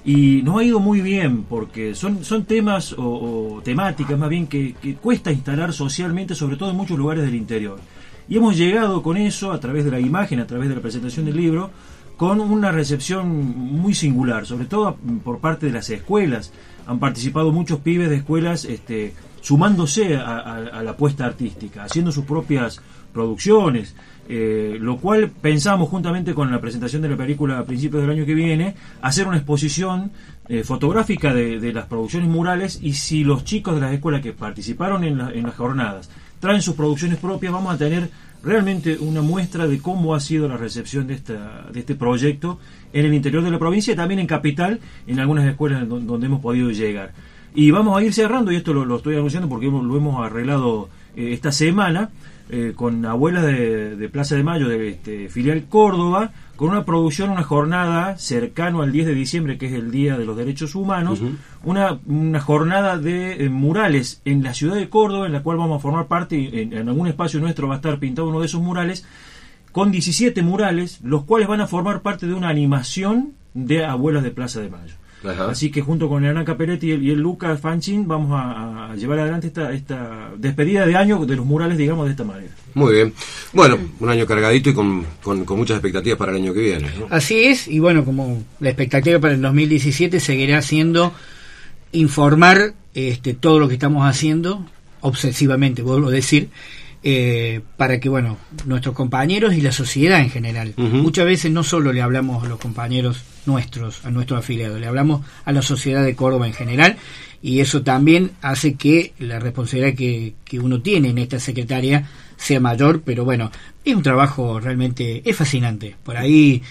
[SPEAKER 11] y nos ha ido muy bien porque son, son temas o, o temáticas más bien que, que cuesta instalar socialmente, sobre todo en muchos lugares del interior. Y hemos llegado con eso, a través de la imagen, a través de la presentación del libro, con una recepción muy singular, sobre todo por parte de las escuelas. Han participado muchos pibes de escuelas este, sumándose a, a, a la apuesta artística, haciendo sus propias producciones, eh, lo cual pensamos, juntamente con la presentación de la película a principios del año que viene, hacer una exposición eh, fotográfica de, de las producciones murales, y si los chicos de las escuelas que participaron en, la, en las jornadas traen sus producciones propias, vamos a tener realmente una muestra de cómo ha sido la recepción de, esta, de este proyecto en el interior de la provincia y también en Capital, en algunas escuelas donde, donde hemos podido llegar. Y vamos a ir cerrando, y esto lo, lo estoy anunciando porque hemos, lo hemos arreglado eh, esta semana, eh, con Abuelas de, de Plaza de Mayo, de este, filial Córdoba, con una producción, una jornada cercano al diez de diciembre, que es el Día de los Derechos Humanos, uh-huh. una, una jornada de eh, murales en la ciudad de Córdoba, en la cual vamos a formar parte, y en, en algún espacio nuestro va a estar pintado uno de esos murales, con diecisiete murales, los cuales van a formar parte de una animación de Abuelas de Plaza de Mayo. Ajá. Así que junto con Hernán Capelletti y el, y el Lucas Fanchin vamos a, a llevar adelante esta, esta despedida de año de los murales, digamos, de esta manera.
[SPEAKER 9] Muy bien. Bueno, un año cargadito y con, con, con muchas expectativas para el año que viene, ¿no?
[SPEAKER 10] Así es, y bueno, como la expectativa para el dos mil diecisiete seguirá siendo informar este, todo lo que estamos haciendo, obsesivamente, vuelvo a decir, eh, para que, bueno, nuestros compañeros y la sociedad en general, uh-huh. muchas veces no solo le hablamos a los compañeros nuestros, a nuestros afiliados, le hablamos a la sociedad de Córdoba en general, y eso también hace que la responsabilidad que, que uno tiene en esta secretaría sea mayor, pero bueno, es un trabajo realmente, es fascinante, por ahí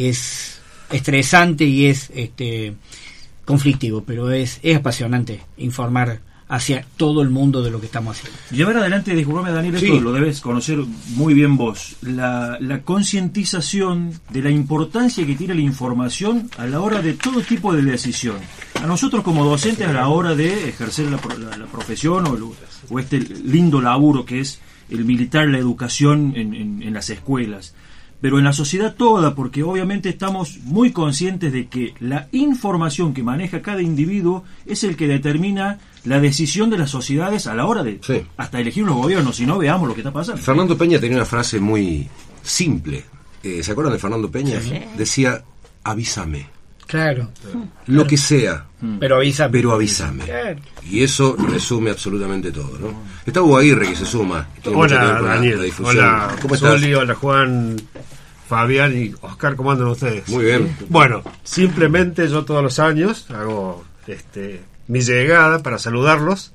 [SPEAKER 10] es estresante y es este conflictivo, pero es, es apasionante informar hacia todo el mundo de lo que estamos haciendo.
[SPEAKER 11] Llevar adelante, disculpame Daniel,
[SPEAKER 10] Sí.
[SPEAKER 11] esto lo debes conocer muy bien vos, la, la concientización de la importancia que tiene la información a la hora de todo tipo de decisión. A nosotros como docentes a la hora de ejercer la, la, la profesión o, o este lindo laburo que es el militar, la educación en, en, en las escuelas. Pero en la sociedad toda, porque obviamente estamos muy conscientes de que la información que maneja cada individuo es el que determina la decisión de las sociedades a la hora de
[SPEAKER 9] Sí.
[SPEAKER 11] hasta elegir los gobiernos, si no veamos lo que está pasando.
[SPEAKER 9] Fernando Peña tenía una frase muy simple. Eh, ¿Se acuerdan de Fernando Peña?
[SPEAKER 10] Sí.
[SPEAKER 9] Decía, avísame.
[SPEAKER 10] Claro.
[SPEAKER 9] Lo que sea.
[SPEAKER 10] Pero avísame.
[SPEAKER 9] Pero avísame.
[SPEAKER 10] Claro.
[SPEAKER 9] Y eso resume absolutamente todo, ¿no? Está Hugo Aguirre que se suma. Tiene mucho que ver
[SPEAKER 2] Hola
[SPEAKER 9] con la-
[SPEAKER 2] Daniel,
[SPEAKER 9] la difusión.
[SPEAKER 2] hola
[SPEAKER 9] ¿Cómo estás?
[SPEAKER 2] Zuli, hola Juan, Fabián y Oscar, ¿cómo andan ustedes?
[SPEAKER 9] Muy bien.
[SPEAKER 2] Bueno, simplemente yo todos los años hago este mi llegada para saludarlos,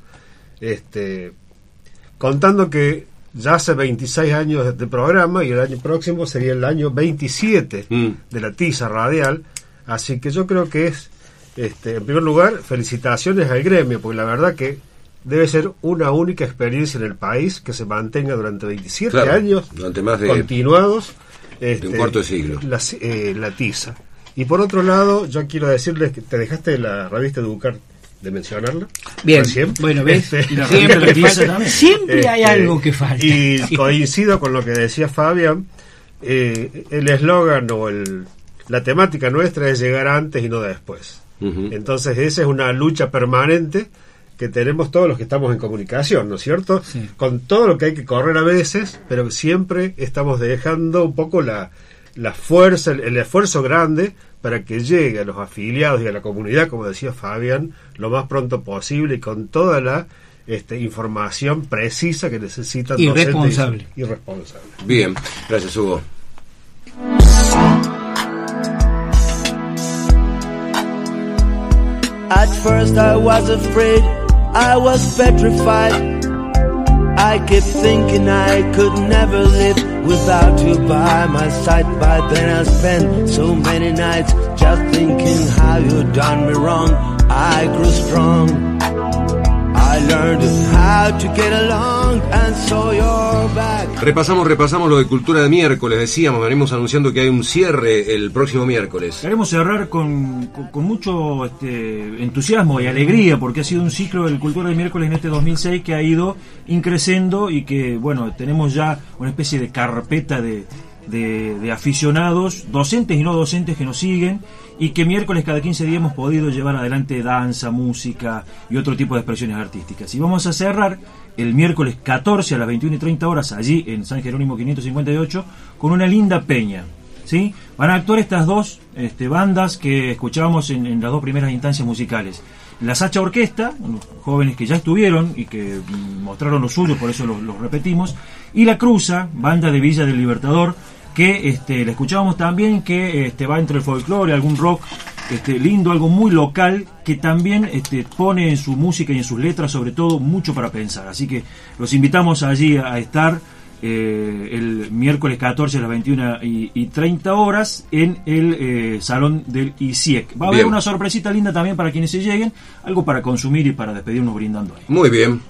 [SPEAKER 2] este contando que ya hace veintiséis años de programa y el año próximo sería el año veintisiete
[SPEAKER 9] Mm.
[SPEAKER 2] de la tiza radial, así que yo creo que es, este en primer lugar, felicitaciones al gremio, porque la verdad que debe ser una única experiencia en el país que se mantenga durante veintisiete
[SPEAKER 9] Claro,
[SPEAKER 2] años
[SPEAKER 9] durante más de-
[SPEAKER 2] continuados
[SPEAKER 9] de un cuarto de siglo.
[SPEAKER 2] La, eh, la tiza. Y por otro lado, yo quiero decirles que te dejaste la revista Educar de mencionarla.
[SPEAKER 10] Bien,
[SPEAKER 2] recién.
[SPEAKER 10] bueno, ¿ves?
[SPEAKER 2] Este,
[SPEAKER 10] Y la revista de la tiza también. Siempre hay algo que falta.
[SPEAKER 2] Y
[SPEAKER 10] Siempre.
[SPEAKER 2] coincido con lo que decía Fabián. Eh, el eslogan o el, la temática nuestra es llegar antes y no después.
[SPEAKER 9] Ujú.
[SPEAKER 2] Entonces esa es una lucha permanente que tenemos todos los que estamos en comunicación, ¿no es cierto?
[SPEAKER 10] Sí.
[SPEAKER 2] Con todo lo que hay que correr a veces, pero siempre estamos dejando un poco la, la fuerza, el, el esfuerzo grande para que llegue a los afiliados y a la comunidad, como decía Fabián, lo más pronto posible y con toda la este, información precisa que necesitan
[SPEAKER 10] Y
[SPEAKER 2] docentes
[SPEAKER 10] responsable.
[SPEAKER 2] y responsable.
[SPEAKER 9] Bien, gracias Hugo.
[SPEAKER 1] At first I was afraid, I was petrified. I kept thinking I could never live without you by my side. But then I spent so many nights just thinking how you done me wrong. I grew strong, I learned how to get along, and so you're back.
[SPEAKER 9] Repasamos, repasamos lo de Cultura de miércoles, decíamos, venimos anunciando que hay un cierre el próximo miércoles.
[SPEAKER 11] Queremos cerrar con, con, con mucho este, entusiasmo y alegría, porque ha sido un ciclo del Cultura de miércoles en este dos mil seis que ha ido increciendo y que, bueno, tenemos ya una especie de carpeta de, de, de aficionados, docentes y no docentes que nos siguen, y que miércoles cada quince días hemos podido llevar adelante danza, música y otro tipo de expresiones artísticas. Y vamos a cerrar el miércoles catorce a las veintiuna y treinta horas allí en San Jerónimo quinientos cincuenta y ocho con una linda peña, ¿sí? Van a actuar estas dos este, bandas que escuchábamos en, en las dos primeras instancias musicales. La Sacha Orquesta, unos jóvenes que ya estuvieron y que mm, mostraron lo suyo, por eso los lo repetimos, y La Cruza, banda de Villa del Libertador, que este, la escuchábamos también, que este, va entre el folclore, algún rock este, lindo, algo muy local, que también este, pone en su música y en sus letras sobre todo mucho para pensar. Así que los invitamos allí a, a estar eh, el miércoles catorce a las veintiuna y treinta horas en el eh, salón del I C I E C. Va a haber
[SPEAKER 9] Bien.
[SPEAKER 11] una sorpresita linda también para quienes se lleguen, algo para consumir y para despedirnos brindando ahí.
[SPEAKER 9] Muy bien.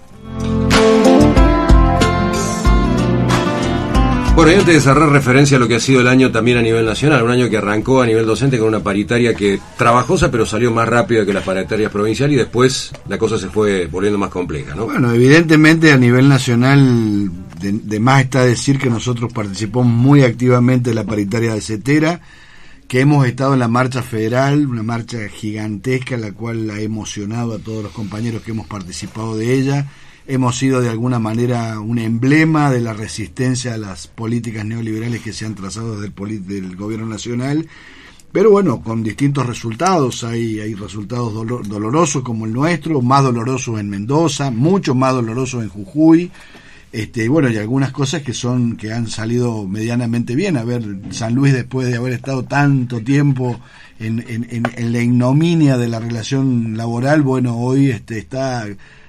[SPEAKER 9] Bueno, y antes de cerrar, referencia a lo que ha sido el año también a nivel nacional, un año que arrancó a nivel docente con una paritaria que trabajosa, pero salió más rápido que las paritarias provinciales, y después la cosa se fue volviendo más compleja, ¿no?
[SPEAKER 13] Bueno, evidentemente a nivel nacional, de, de más está decir que nosotros participamos muy activamente en la paritaria de Cetera, que hemos estado en la marcha federal, una marcha gigantesca, la cual ha emocionado a todos los compañeros que hemos participado de ella. Hemos sido de alguna manera un emblema de la resistencia a las políticas neoliberales que se han trazado desde el, poli- del gobierno nacional, pero bueno, con distintos resultados. Hay, hay resultados dolor- dolorosos como el nuestro, más dolorosos en Mendoza, mucho más dolorosos en Jujuy, este, y bueno, y algunas cosas que son que han salido medianamente bien. A ver, San Luis, después de haber estado tanto tiempo en, en, en, en la ignominia de la relación laboral, bueno, hoy este, está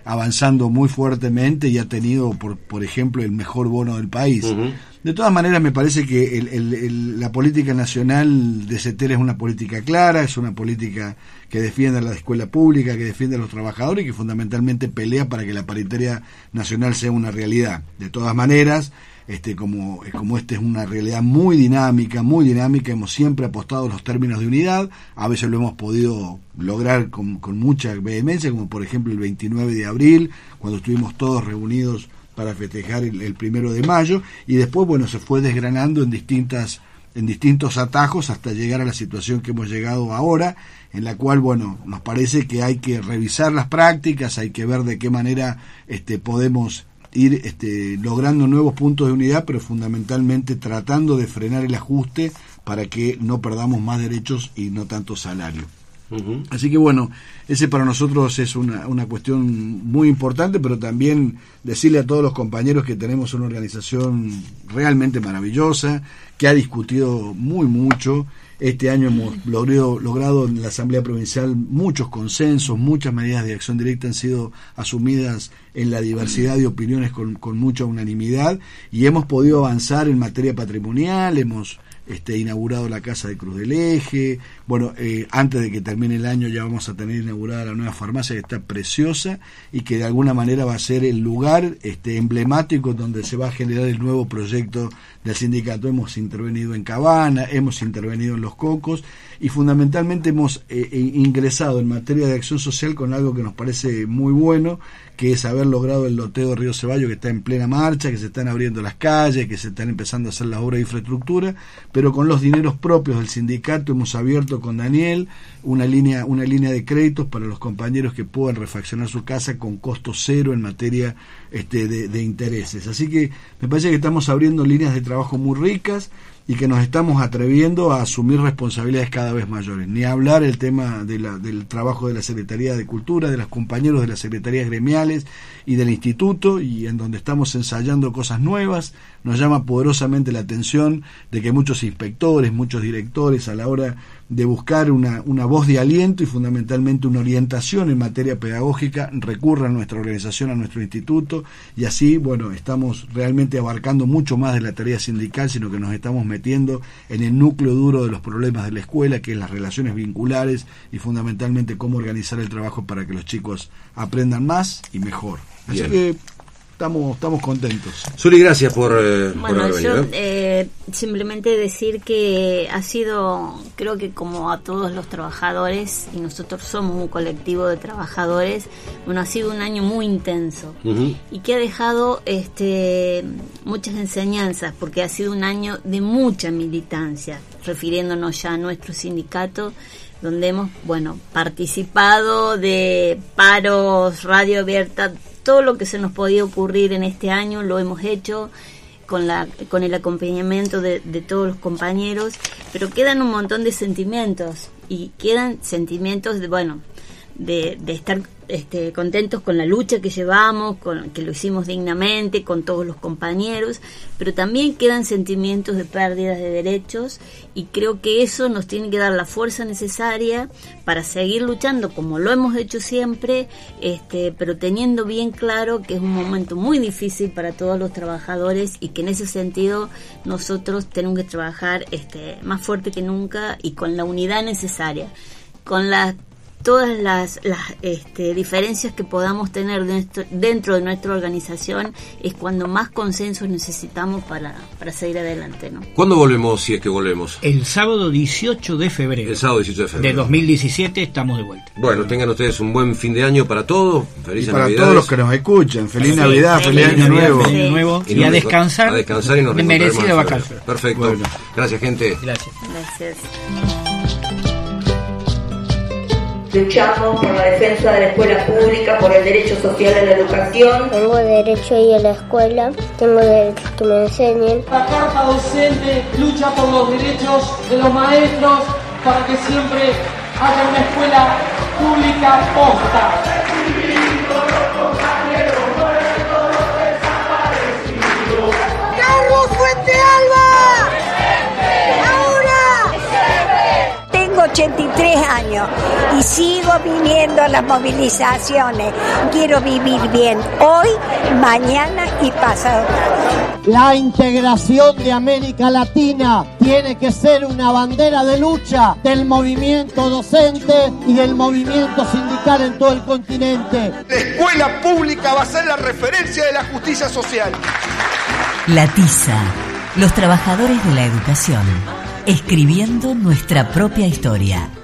[SPEAKER 13] avanzando muy fuertemente y ha tenido, por, por ejemplo, el mejor bono del país. Uh-huh. De todas maneras, me parece que el, el, el, la política nacional de CETERA es una política clara, es una política que defiende a la escuela pública, que defiende a los trabajadores y que fundamentalmente pelea para que la paritaria nacional sea una realidad. De todas maneras, este como, como esta es una realidad muy dinámica, muy dinámica, hemos siempre apostado a los términos de unidad, a veces lo hemos podido lograr con, con mucha vehemencia, como por ejemplo el veintinueve de abril, cuando estuvimos todos reunidos para festejar el, el primero de mayo, y después, bueno, se fue desgranando en distintas en distintos atajos hasta llegar a la situación que hemos llegado ahora, en la cual, bueno, nos parece que hay que revisar las prácticas, hay que ver de qué manera este podemos ir este, logrando nuevos puntos de unidad, pero fundamentalmente tratando de frenar el ajuste para que no perdamos más derechos y no tanto salario. Uh-huh. Así que bueno, ese para nosotros es una, una cuestión muy importante, pero también decirle a todos los compañeros que tenemos una organización realmente maravillosa, que ha discutido muy mucho. Este año hemos logrado, logrado en la Asamblea Provincial muchos consensos, muchas medidas de acción directa han sido asumidas en la diversidad de opiniones con, con mucha unanimidad, y hemos podido avanzar en materia patrimonial, hemos Este, inaugurado la Casa de Cruz del Eje. Bueno, eh, antes de que termine el año ya vamos a tener inaugurada la nueva farmacia, que está preciosa y que de alguna manera va a ser el lugar este, emblemático donde se va a generar el nuevo proyecto del sindicato. Hemos intervenido en Cabana, hemos intervenido en Los Cocos y fundamentalmente hemos eh, ingresado en materia de acción social con algo que nos parece muy bueno, que es haber logrado el loteo Río Ceballos, que está en plena marcha, que se están abriendo las calles, que se están empezando a hacer las obras de infraestructura, pero con los dineros propios del sindicato hemos abierto con Daniel una línea una línea de créditos para los compañeros que puedan refaccionar su casa con costo cero en materia este, de, de intereses. Así que me parece que estamos abriendo líneas de trabajo muy ricas y que nos estamos atreviendo a asumir responsabilidades cada vez mayores. Ni hablar el tema de la, del trabajo de la Secretaría de Cultura, de los compañeros de las secretarías gremiales y del instituto, y en donde estamos ensayando cosas nuevas. Nos llama poderosamente la atención de que muchos inspectores, muchos directores, a la hora de buscar una, una voz de aliento y fundamentalmente una orientación en materia pedagógica, recurran a nuestra organización, a nuestro instituto, y así, bueno, estamos realmente abarcando mucho más de la tarea sindical, sino que nos estamos metiendo en el núcleo duro de los problemas de la escuela, que es las relaciones vinculares y fundamentalmente cómo organizar el trabajo para que los chicos aprendan más y mejor. Así Bien. que estamos estamos contentos.
[SPEAKER 9] Zuli, gracias por, eh,
[SPEAKER 12] bueno,
[SPEAKER 9] por haber venido.
[SPEAKER 12] Yo, eh, simplemente decir que ha sido, creo que como a todos los trabajadores, y nosotros somos un colectivo de trabajadores, bueno, ha sido un año muy intenso uh-huh. y que ha dejado este muchas enseñanzas, porque ha sido un año de mucha militancia, refiriéndonos ya a nuestro sindicato, donde hemos, bueno, participado de paros, radio abierta, todo lo que se nos podía ocurrir en este año lo hemos hecho con la con el acompañamiento de, de todos los compañeros, pero quedan un montón de sentimientos y quedan sentimientos de, bueno, de, de estar este, contentos con la lucha que llevamos, con, que lo hicimos dignamente, con todos los compañeros, pero también quedan sentimientos de pérdidas de derechos, y creo que eso nos tiene que dar la fuerza necesaria para seguir luchando como lo hemos hecho siempre, este, pero teniendo bien claro que es un momento muy difícil para todos los trabajadores, y que en ese sentido nosotros tenemos que trabajar este, más fuerte que nunca y con la unidad necesaria, con la todas las, las este, diferencias que podamos tener dentro, dentro de nuestra organización, es cuando más consensos necesitamos para, para seguir adelante, ¿no?
[SPEAKER 9] ¿Cuándo volvemos, si es que volvemos?
[SPEAKER 10] El sábado dieciocho de febrero.
[SPEAKER 9] El sábado dieciocho de febrero.
[SPEAKER 10] De dos mil diecisiete estamos de vuelta.
[SPEAKER 9] Bueno, tengan ustedes un buen fin de año para todos. Feliz
[SPEAKER 13] Navidad. Para
[SPEAKER 9] Navidades.
[SPEAKER 13] todos los que nos escuchan. Feliz sí, Navidad, feliz, feliz Año Nuevo.
[SPEAKER 10] Feliz Año Nuevo. Y, y a descansar.
[SPEAKER 9] A descansar y nos
[SPEAKER 10] de merecida vacación.
[SPEAKER 9] Perfecto. Bueno. Gracias, gente.
[SPEAKER 10] Gracias.
[SPEAKER 12] Gracias.
[SPEAKER 3] Luchamos por la defensa de la escuela pública, por el derecho social a la educación.
[SPEAKER 22] Tengo derecho a ir a la escuela, tengo derecho a que me enseñen.
[SPEAKER 23] La Carta Docente lucha por los derechos de los maestros para que siempre haya una escuela pública posta.
[SPEAKER 4] ¡Carlos Fuentealba! ¡Ahora!
[SPEAKER 5] Tengo ochenta y tres tres años y sigo viniendo a las movilizaciones. Quiero vivir bien hoy, mañana y pasado.
[SPEAKER 6] La integración de América Latina tiene que ser una bandera de lucha del movimiento docente y del movimiento sindical en todo el continente.
[SPEAKER 7] La escuela pública va a ser la referencia de la justicia social.
[SPEAKER 8] La Tiza, los trabajadores de la educación, escribiendo nuestra propia historia.